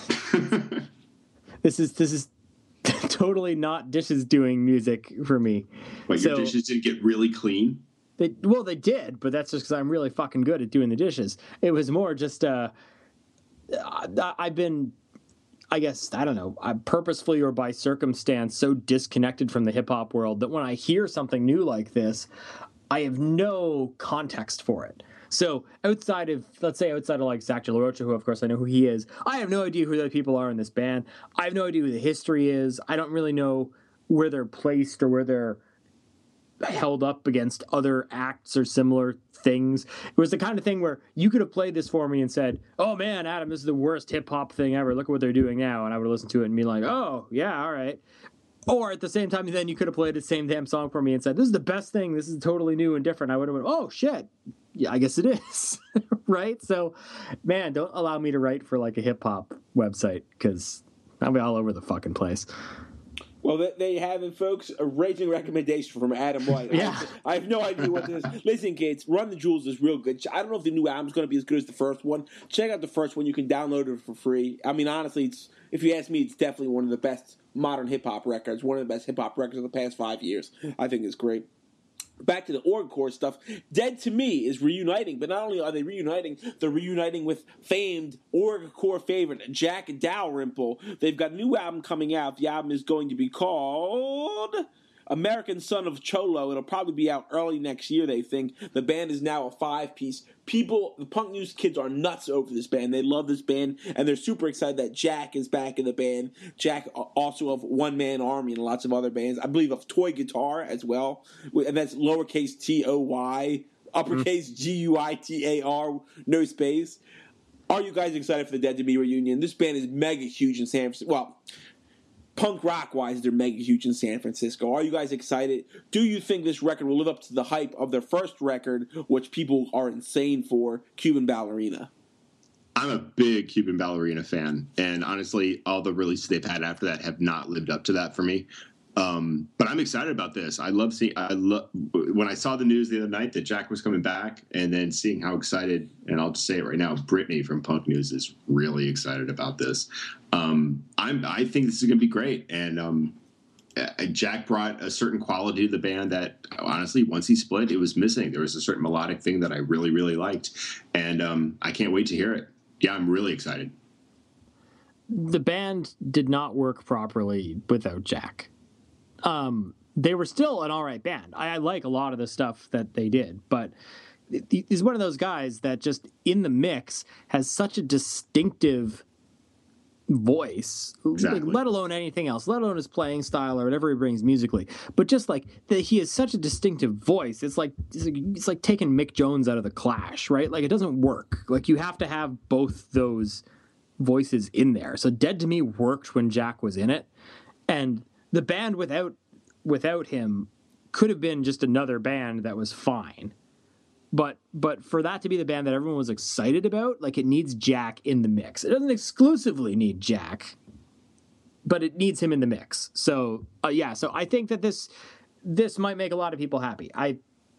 This is this is totally not dishes doing music for me. But your so, dishes did get really clean? They, well, they did, but that's just because I'm really fucking good at doing the dishes. It was more just, uh, I, I've been, I guess, I don't know, I'm purposefully or by circumstance so disconnected from the hip-hop world that when I hear something new like this, I have no context for it. So outside of, let's say outside of like Zach De La Rocha, who of course I know who he is, I have no idea who the people are in this band. I have no idea who the history is. I don't really know where they're placed or where they're held up against other acts or similar things. It was the kind of thing where you could have played this for me and said, "Oh man, Adam, this is the worst hip hop thing ever. Look at what they're doing now." And I would have listened to it and be like, "Oh, yeah, all right." Or at the same time, then you could have played the same damn song for me and said, "This is the best thing. This is totally new and different." I would have went, "Oh shit. Yeah, I guess it is." Right? So, man, don't allow me to write for like a hip hop website because I'll be all over the fucking place. Well, there you have it, folks. A raging recommendation from Adam White. Yeah. I, I have no idea what this is. Listen, kids, Run the Jewels is real good. I don't know if the new album's going to be as good as the first one. Check out the first one. You can download it for free. I mean, honestly, it's, if you ask me, it's definitely one of the best modern hip-hop records, one of the best hip-hop records of the past five years. I think it's great. Back to the Orgcore stuff. Dead to Me is reuniting, but not only are they reuniting, they're reuniting with famed Orgcore favorite Jack Dalrymple. They've got a new album coming out. The album is going to be called American Son of Cholo. It'll probably be out early next year, they think. The band is now a five-piece. People, the Punk News kids are nuts over this band. They love this band, and they're super excited that Jack is back in the band. Jack, also of One Man Army and lots of other bands. I believe of Toy Guitar as well, and that's lowercase T O Y, uppercase G U I T A R, no space. Are you guys excited for the Dead to Me reunion? This band is mega huge in San Francisco. Well, punk rock-wise, they're mega huge in San Francisco. Are you guys excited? Do you think this record will live up to the hype of their first record, which people are insane for, Cuban Ballerina? I'm a big Cuban Ballerina fan, and honestly, all the releases they've had after that have not lived up to that for me. Um, but I'm excited about this. I love seeing. I love when I saw the news the other night that Jack was coming back, and then seeing how excited. And I'll just say it right now: Brittany from Punk News is really excited about this. Um, I'm. I think this is going to be great. And um, Jack brought a certain quality to the band that, honestly, once he split, it was missing. There was a certain melodic thing that I really, really liked, and um, I can't wait to hear it. Yeah, I'm really excited. The band did not work properly without Jack. Um, they were still an all right band. I, I like a lot of the stuff that they did, but he's one of those guys that just in the mix has such a distinctive voice, Exactly. like, let alone anything else, let alone his playing style or whatever he brings musically. But just like that, he has such a distinctive voice. It's like it's like, it's like taking Mick Jones out of the Clash, right? Like it doesn't work. Like you have to have both those voices in there. So Dead to Me worked when Jack was in it, and the band without without him could have been just another band that was fine. But but for that to be the band that everyone was excited about, like it needs Jack in the mix. It doesn't exclusively need Jack, but it needs him in the mix. So uh, yeah, so I think that this this might make a lot of people happy. I,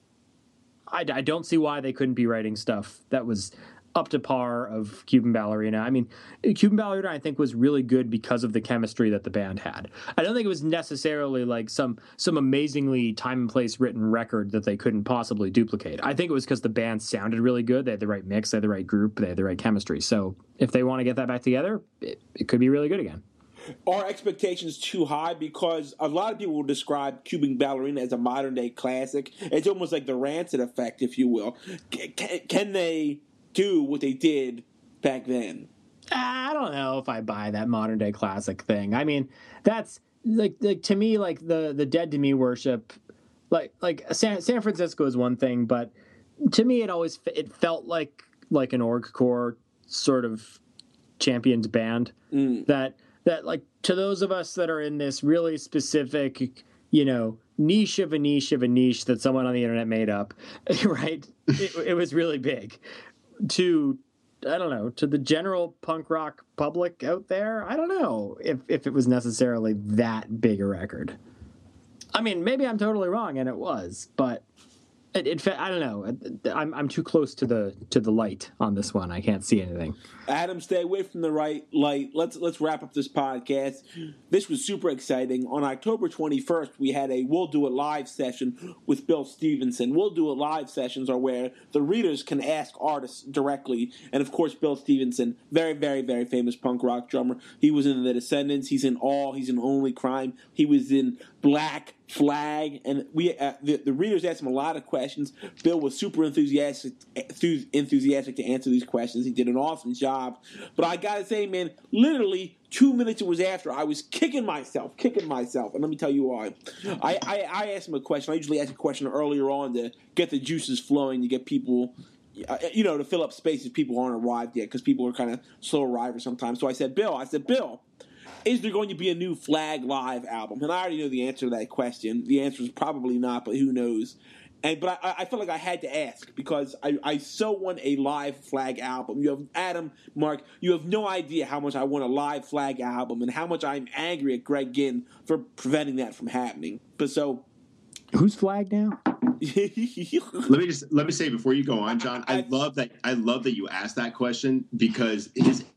I I don't see why they couldn't be writing stuff that was up to par of Cuban Ballerina. I mean, Cuban Ballerina, I think, was really good because of the chemistry that the band had. I don't think it was necessarily like some some amazingly time and place written record that they couldn't possibly duplicate. I think it was because the band sounded really good. They had the right mix, they had the right group, they had the right chemistry. So if they want to get that back together, it, it could be really good again. Are expectations too high? Because a lot of people will describe Cuban Ballerina as a modern-day classic. It's almost like the Rancid effect, if you will. Can, can they do what they did back then? I don't know if I buy that modern day classic thing. I mean, that's like, like to me, like the, the Dead to Me worship, like like San, San Francisco is one thing, but to me, it always it felt like like an orgcore sort of championed band Mm. that that like to those of us that are in this really specific, you know, niche of a niche of a niche that someone on the internet made up, right? It, it was really big. To, I don't know, to the general punk rock public out there, I don't know if, if it was necessarily that big a record. I mean, maybe I'm totally wrong, and it was, but it, it I don't know. I'm I'm too close to the to the light on this one. I can't see anything. Adam, stay away from the right light. Let's let's wrap up this podcast. This was super exciting. On October twenty-first, we had a We'll Do It Live session with Bill Stevenson. We'll Do It Live sessions are where the readers can ask artists directly. And, of course, Bill Stevenson, very, very, very famous punk rock drummer. He was in The Descendants. He's in All. He's in Only Crime. He was in Black Flag. And we uh, the, the readers asked him a lot of questions. Bill was super enthusiastic, enthusiastic to answer these questions. He did an awesome job. But I gotta say, man, literally two minutes it was after, I was kicking myself, kicking myself. And let me tell you why. I, I, I asked him a question. I usually ask a question earlier on to get the juices flowing, to get people, you know, to fill up spaces people aren't arrived yet, because people are kind of slow arrivers sometimes. So I said, Bill, I said, Bill, is there going to be a new Flag Live album? And I already know the answer to that question. The answer is probably not, but who knows? And but I, I felt like I had to ask, because I, I so want a live Flag album. You have Adam, Mark, you have no idea how much I want a live Flag album and how much I'm angry at Greg Ginn for preventing that from happening. But so, who's Flag now? let me just let me say before you go on, John. I, I love that. I love that you asked that question, because it is.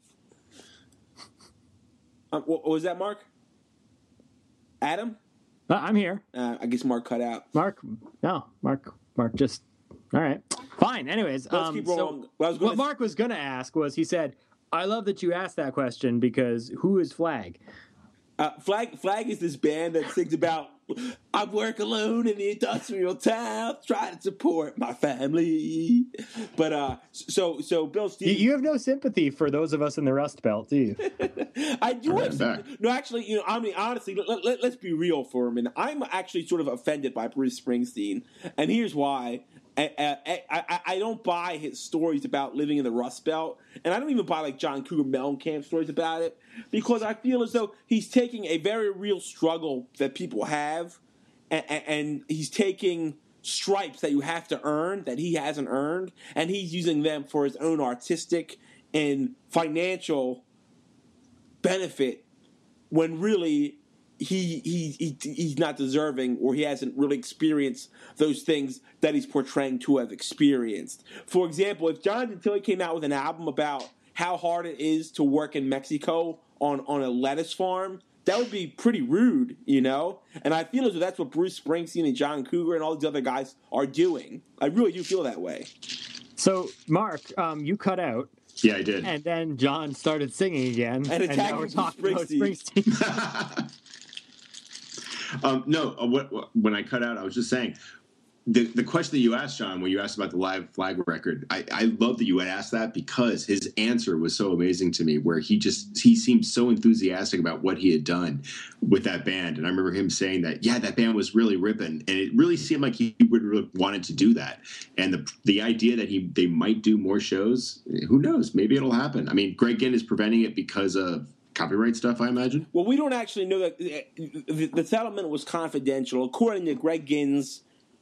Uh, what was that, Mark? Adam? Uh, I'm here. Uh, I guess Mark cut out. Mark, no, Mark, Mark just, all right. Fine. Anyways, Let's um, keep so rolling. What I was gonna what Mark was going to ask was, he said, I love that you asked that question, because who is Flag? Uh, Flag Flag is this band that sings about, I work alone in the industrial town, trying to support my family. But uh, so so Bill You, Stevens, you have no sympathy for those of us in the Rust Belt, do you? I do Right have some, back. no, actually, you know, I mean, honestly, let, let, let's be real for a minute. I'm actually sort of offended by Bruce Springsteen, and here's why. I, I, I, I don't buy his stories about living in the Rust Belt, and I don't even buy like John Cougar Mellencamp stories about it, because I feel as though he's taking a very real struggle that people have, and, and he's taking stripes that you have to earn that he hasn't earned, and he's using them for his own artistic and financial benefit, when really he he, he he's not deserving, or he hasn't really experienced those things that he's portraying to have experienced. For example, if Jonathan Tilley came out with an album about how hard it is to work in Mexico on, on a lettuce farm, that would be pretty rude, you know? And I feel as though that's what Bruce Springsteen and John Cougar and all these other guys are doing. I really do feel that way. So, Mark, um, you cut out. Yeah, I did. And then John started singing again. And and now we're talking about Springsteen. um, no, uh, what, what, when I cut out, I was just saying, the the question that you asked, John, when you asked about the live flag record, I, I love that you had asked that because his answer was so amazing to me, where he just he seemed so enthusiastic about what he had done with that band. And I remember him saying that, yeah, that band was really ripping, and it really seemed like he would really wanted to do that. And the the idea that he they might do more shows, who knows? Maybe it'll happen. I mean, Greg Ginn is preventing it because of copyright stuff, I imagine. Well, we don't actually know that the, the settlement was confidential. According to Greg Ginn's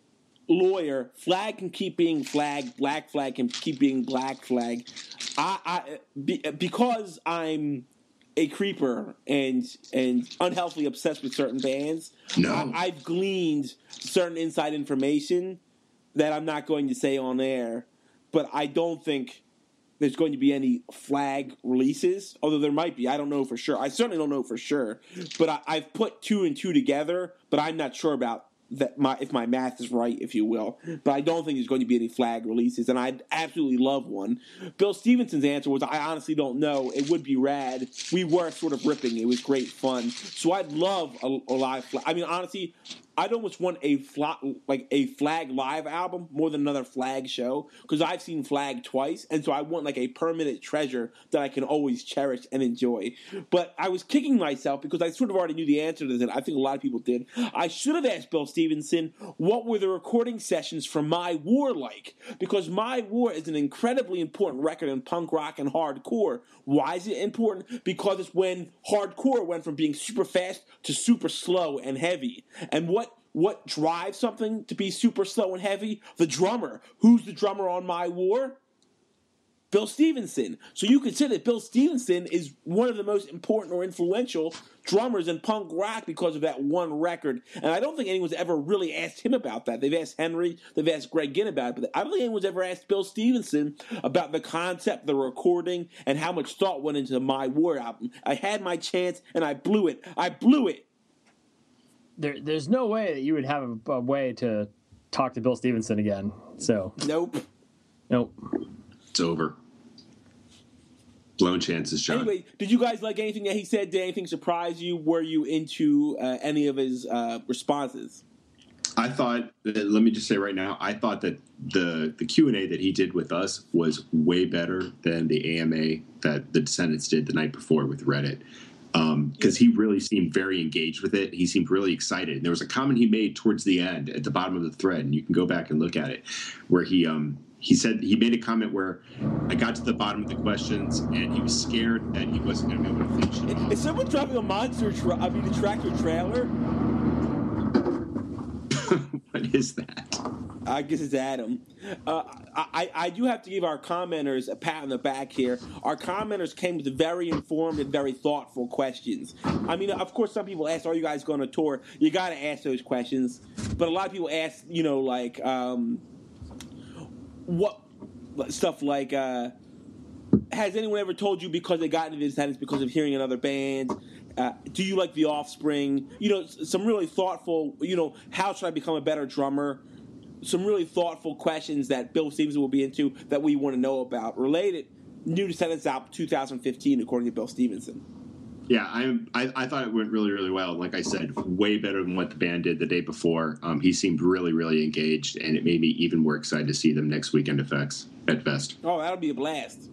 lawyer, flag can keep being flag, black flag can keep being black flag. I, I be, because I'm a creeper and and unhealthily obsessed with certain bands. No, I, I've gleaned certain inside information that I'm not going to say on air, but I don't think there's going to be any flag releases, although there might be. I don't know for sure. I certainly don't know for sure, but I, I've put two and two together, but I'm not sure about that my if my math is right, if you will. But I don't think there's going to be any flag releases, and I'd absolutely love one. Bill Stevenson's answer was, I honestly don't know. It would be rad. We were sort of ripping. It was great fun. So I'd love a, a live flag. I mean, honestly, I'd almost want a flag, like a Flag live album more than another Flag show, because I've seen Flag twice, and so I want like a permanent treasure that I can always cherish and enjoy. But I was kicking myself because I sort of already knew the answer to that. I think a lot of people did. I should have asked Bill Stevenson, what were the recording sessions for My War like? Because My War is an incredibly important record in punk rock and hardcore. Why is it important? Because it's when hardcore went from being super fast to super slow and heavy. And what What drives something to be super slow and heavy? The drummer. Who's the drummer on My War? Bill Stevenson. So you could say that Bill Stevenson is one of the most important or influential drummers in punk rock because of that one record. And I don't think anyone's ever really asked him about that. They've asked Henry, they've asked Greg Ginn about it, but I don't think anyone's ever asked Bill Stevenson about the concept, the recording, and how much thought went into the My War album. I had my chance, and I blew it. I blew it. There, there's no way that you would have a, a way to talk to Bill Stevenson again. So nope, nope, it's over. Blown chances, John. Anyway, did you guys like anything that he said? Did anything surprise you? Were you into uh, any of his uh, responses? I thought. Let me just say right now, I thought that the the Q and A that he did with us was way better than the A M A that the Descendants did the night before with Reddit. Because um, he really seemed very engaged with it. He seemed really excited. And there was a comment he made towards the end at the bottom of the thread, and you can go back and look at it, where he um, he said he made a comment where I got to the bottom of the questions, and he was scared that he wasn't going to be able to finish it. Is someone driving a monster truck? I mean, a tractor trailer? What is that? I guess it's Adam. Uh, I, I do have to give our commenters a pat on the back here. Our commenters came with very informed and very thoughtful questions. I mean, of course, some people ask, are you guys going to tour? You got to ask those questions. But a lot of people ask, you know, like, um, what stuff like, uh, has anyone ever told you because they got into this that it's because of hearing another band? Uh, do you like The Offspring? You know, some really thoughtful, you know, how should I become a better drummer? Some really thoughtful questions that Bill Stevenson will be into that we want to know about. Related, new Descendants album two thousand fifteen, according to Bill Stevenson. Yeah, I'm, I I thought it went really, really well. Like I said, way better than what the band did the day before. Um, he seemed really, really engaged, and it made me even more excited to see them next weekend at Fest. At Fest. Oh, that'll be a blast.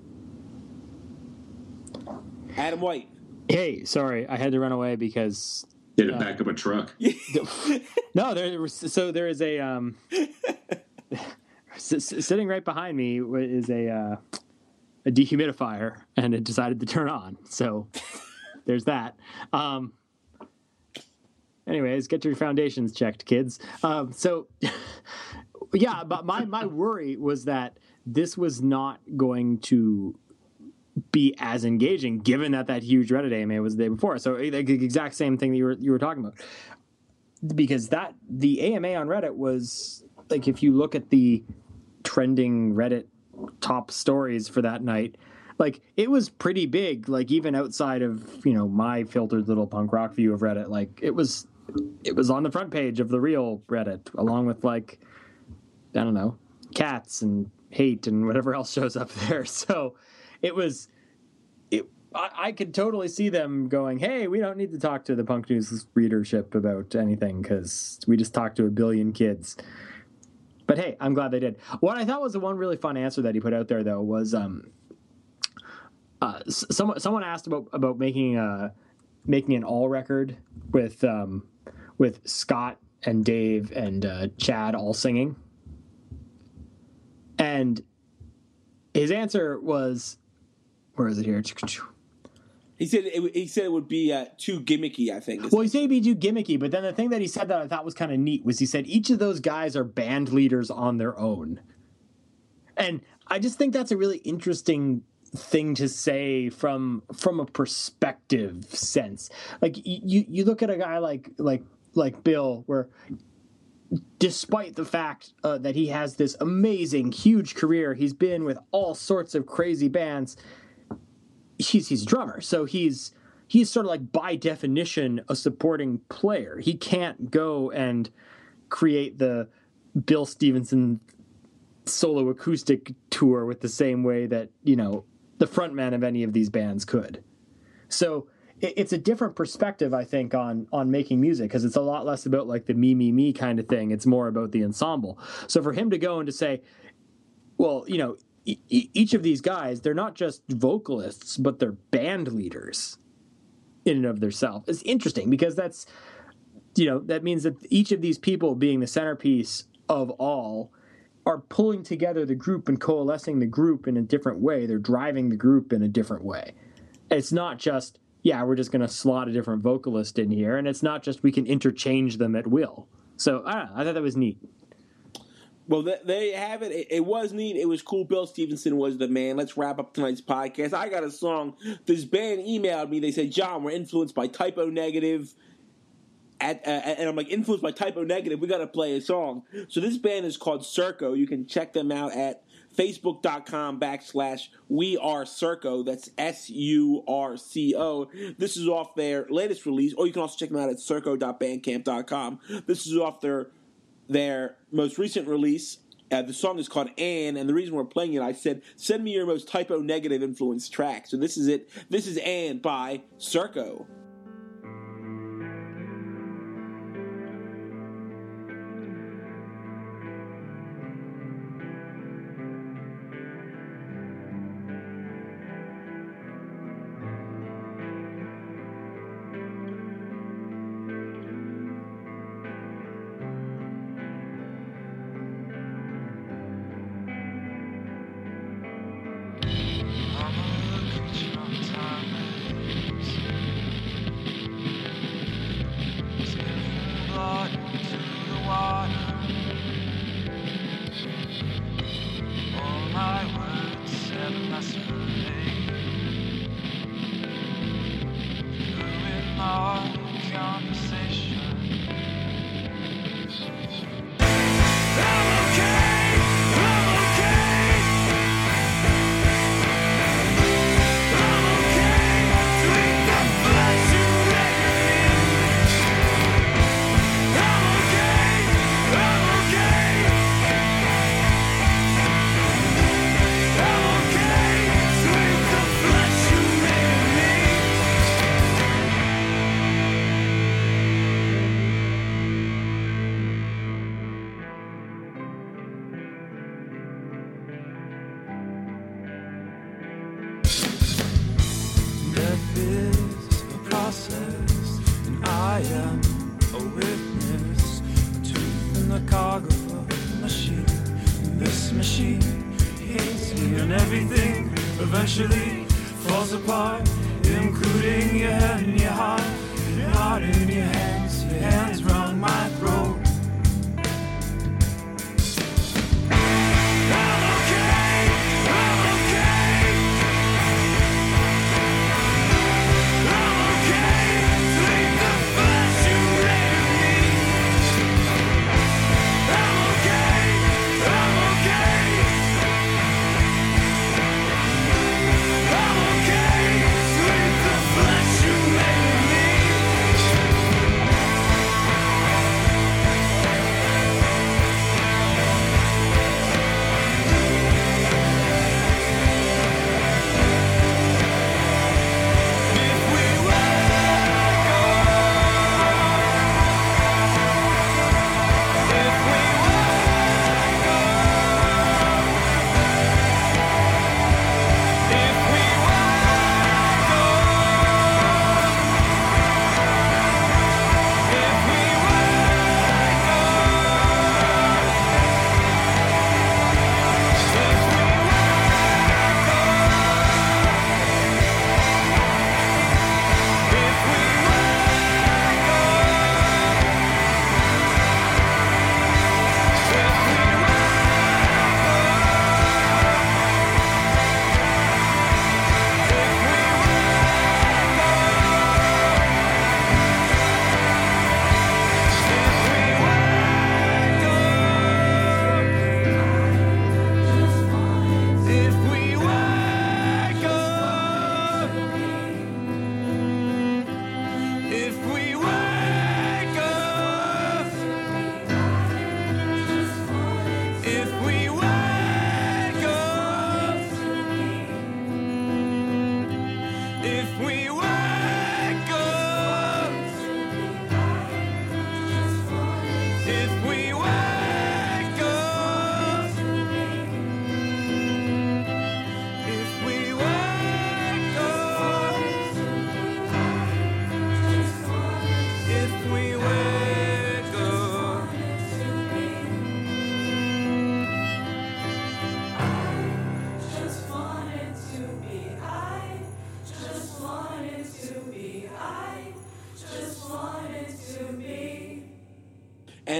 Adam White. Hey, sorry, I had to run away because Did it uh, back up a truck? No, there was so there is a um, s- sitting right behind me is a uh, a dehumidifier, and it decided to turn on. So there's that. Um, anyways, get your foundations checked, kids. Um, so yeah, but my my worry was that this was not going to be as engaging, given that that huge Reddit A M A was the day before. So the exact same thing that you were you were talking about, because that the A M A on Reddit was like, if you look at the trending Reddit top stories for that night, like it was pretty big. Like even outside of, you know, my filtered little punk rock view of Reddit, like it was it was on the front page of the real Reddit, along with like I don't know, cats and hate and whatever else shows up there. So it was, it. I, I could totally see them going, hey, we don't need to talk to the Punk News readership about anything because we just talked to a billion kids. But hey, I'm glad they did. What I thought was the one really fun answer that he put out there, though, was um, uh, someone someone asked about about making a making an all record with um, with Scott and Dave and uh, Chad all singing, and his answer was, where is it here? He said it, he said it would be uh, too gimmicky, I think. Well, he said it'd be too gimmicky, but then the thing that he said that I thought was kind of neat was he said each of those guys are band leaders on their own. And I just think that's a really interesting thing to say from from a perspective sense. Like you you look at a guy like like like Bill, where despite the fact uh, that he has this amazing, huge career, he's been with all sorts of crazy bands. He's he's a drummer, so he's he's sort of like by definition a supporting player. He can't go and create the Bill Stevenson solo acoustic tour with the same way that, you know, the frontman of any of these bands could. So it, it's a different perspective, I think, on on making music, because it's a lot less about like the me me me kind of thing. It's more about the ensemble. So for him to go and to say, well, you know, each of these guys, they're not just vocalists, but they're band leaders in and of themselves. It's interesting because that's, you know, that means that each of these people being the centerpiece of all are pulling together the group and coalescing the group in a different way. They're driving the group in a different way. It's not just, yeah, we're just going to slot a different vocalist in here. And it's not just we can interchange them at will. So I don't know. I thought that was neat. Well, there you have it. It was neat. It was cool. Bill Stevenson was the man. Let's wrap up tonight's podcast. I got a song. This band emailed me. They said, John, we're influenced by Typo Negative. At, uh, and I'm like, influenced by Typo Negative. We got to play a song. So this band is called Circo. You can check them out at facebook.com backslash we are Circo. That's S U R C O. This is off their latest release. Or you can also check them out at circo dot bandcamp dot com. This is off their their most recent release. Uh, the song is called Anne, and the reason we're playing it, I said, send me your most Typo Negative influenced track. So this is it. This is Anne by Circo.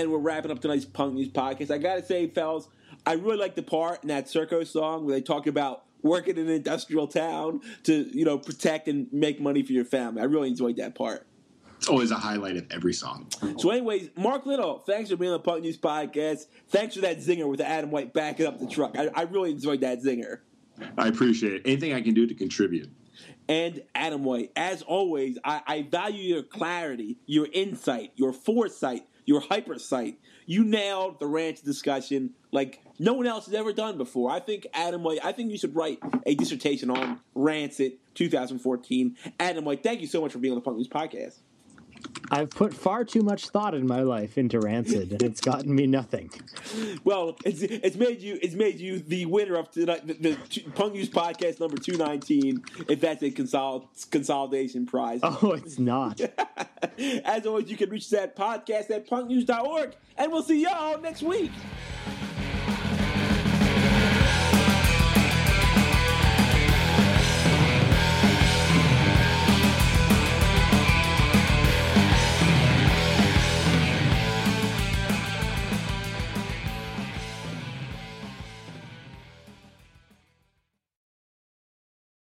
and we're wrapping up tonight's Punk News podcast. I gotta say, fellas, I really like the part in that Circo song where they talk about working in an industrial town to, you know, protect and make money for your family. I really enjoyed that part. It's always a highlight of every song. So anyways, Mark Little, thanks for being on the Punk News podcast. Thanks for that zinger with Adam White backing up the truck. I, I really enjoyed that zinger. I appreciate it. Anything I can do to contribute. And Adam White, as always, I, I value your clarity, your insight, your foresight, your hypersight. You nailed the rant discussion like no one else has ever done before. I think, Adam White, I think you should write a dissertation on Rancid twenty fourteen. Adam White, thank you so much for being on the Punk News podcast. I've put far too much thought in my life into Rancid, and it's gotten me nothing. Well, it's it's made you it's made you the winner of tonight, the, the Punk News podcast number two nineteen. If that's a consol- consolidation prize. Oh, it's not. As always, you can reach that podcast at punk news dot org, and we'll see y'all next week.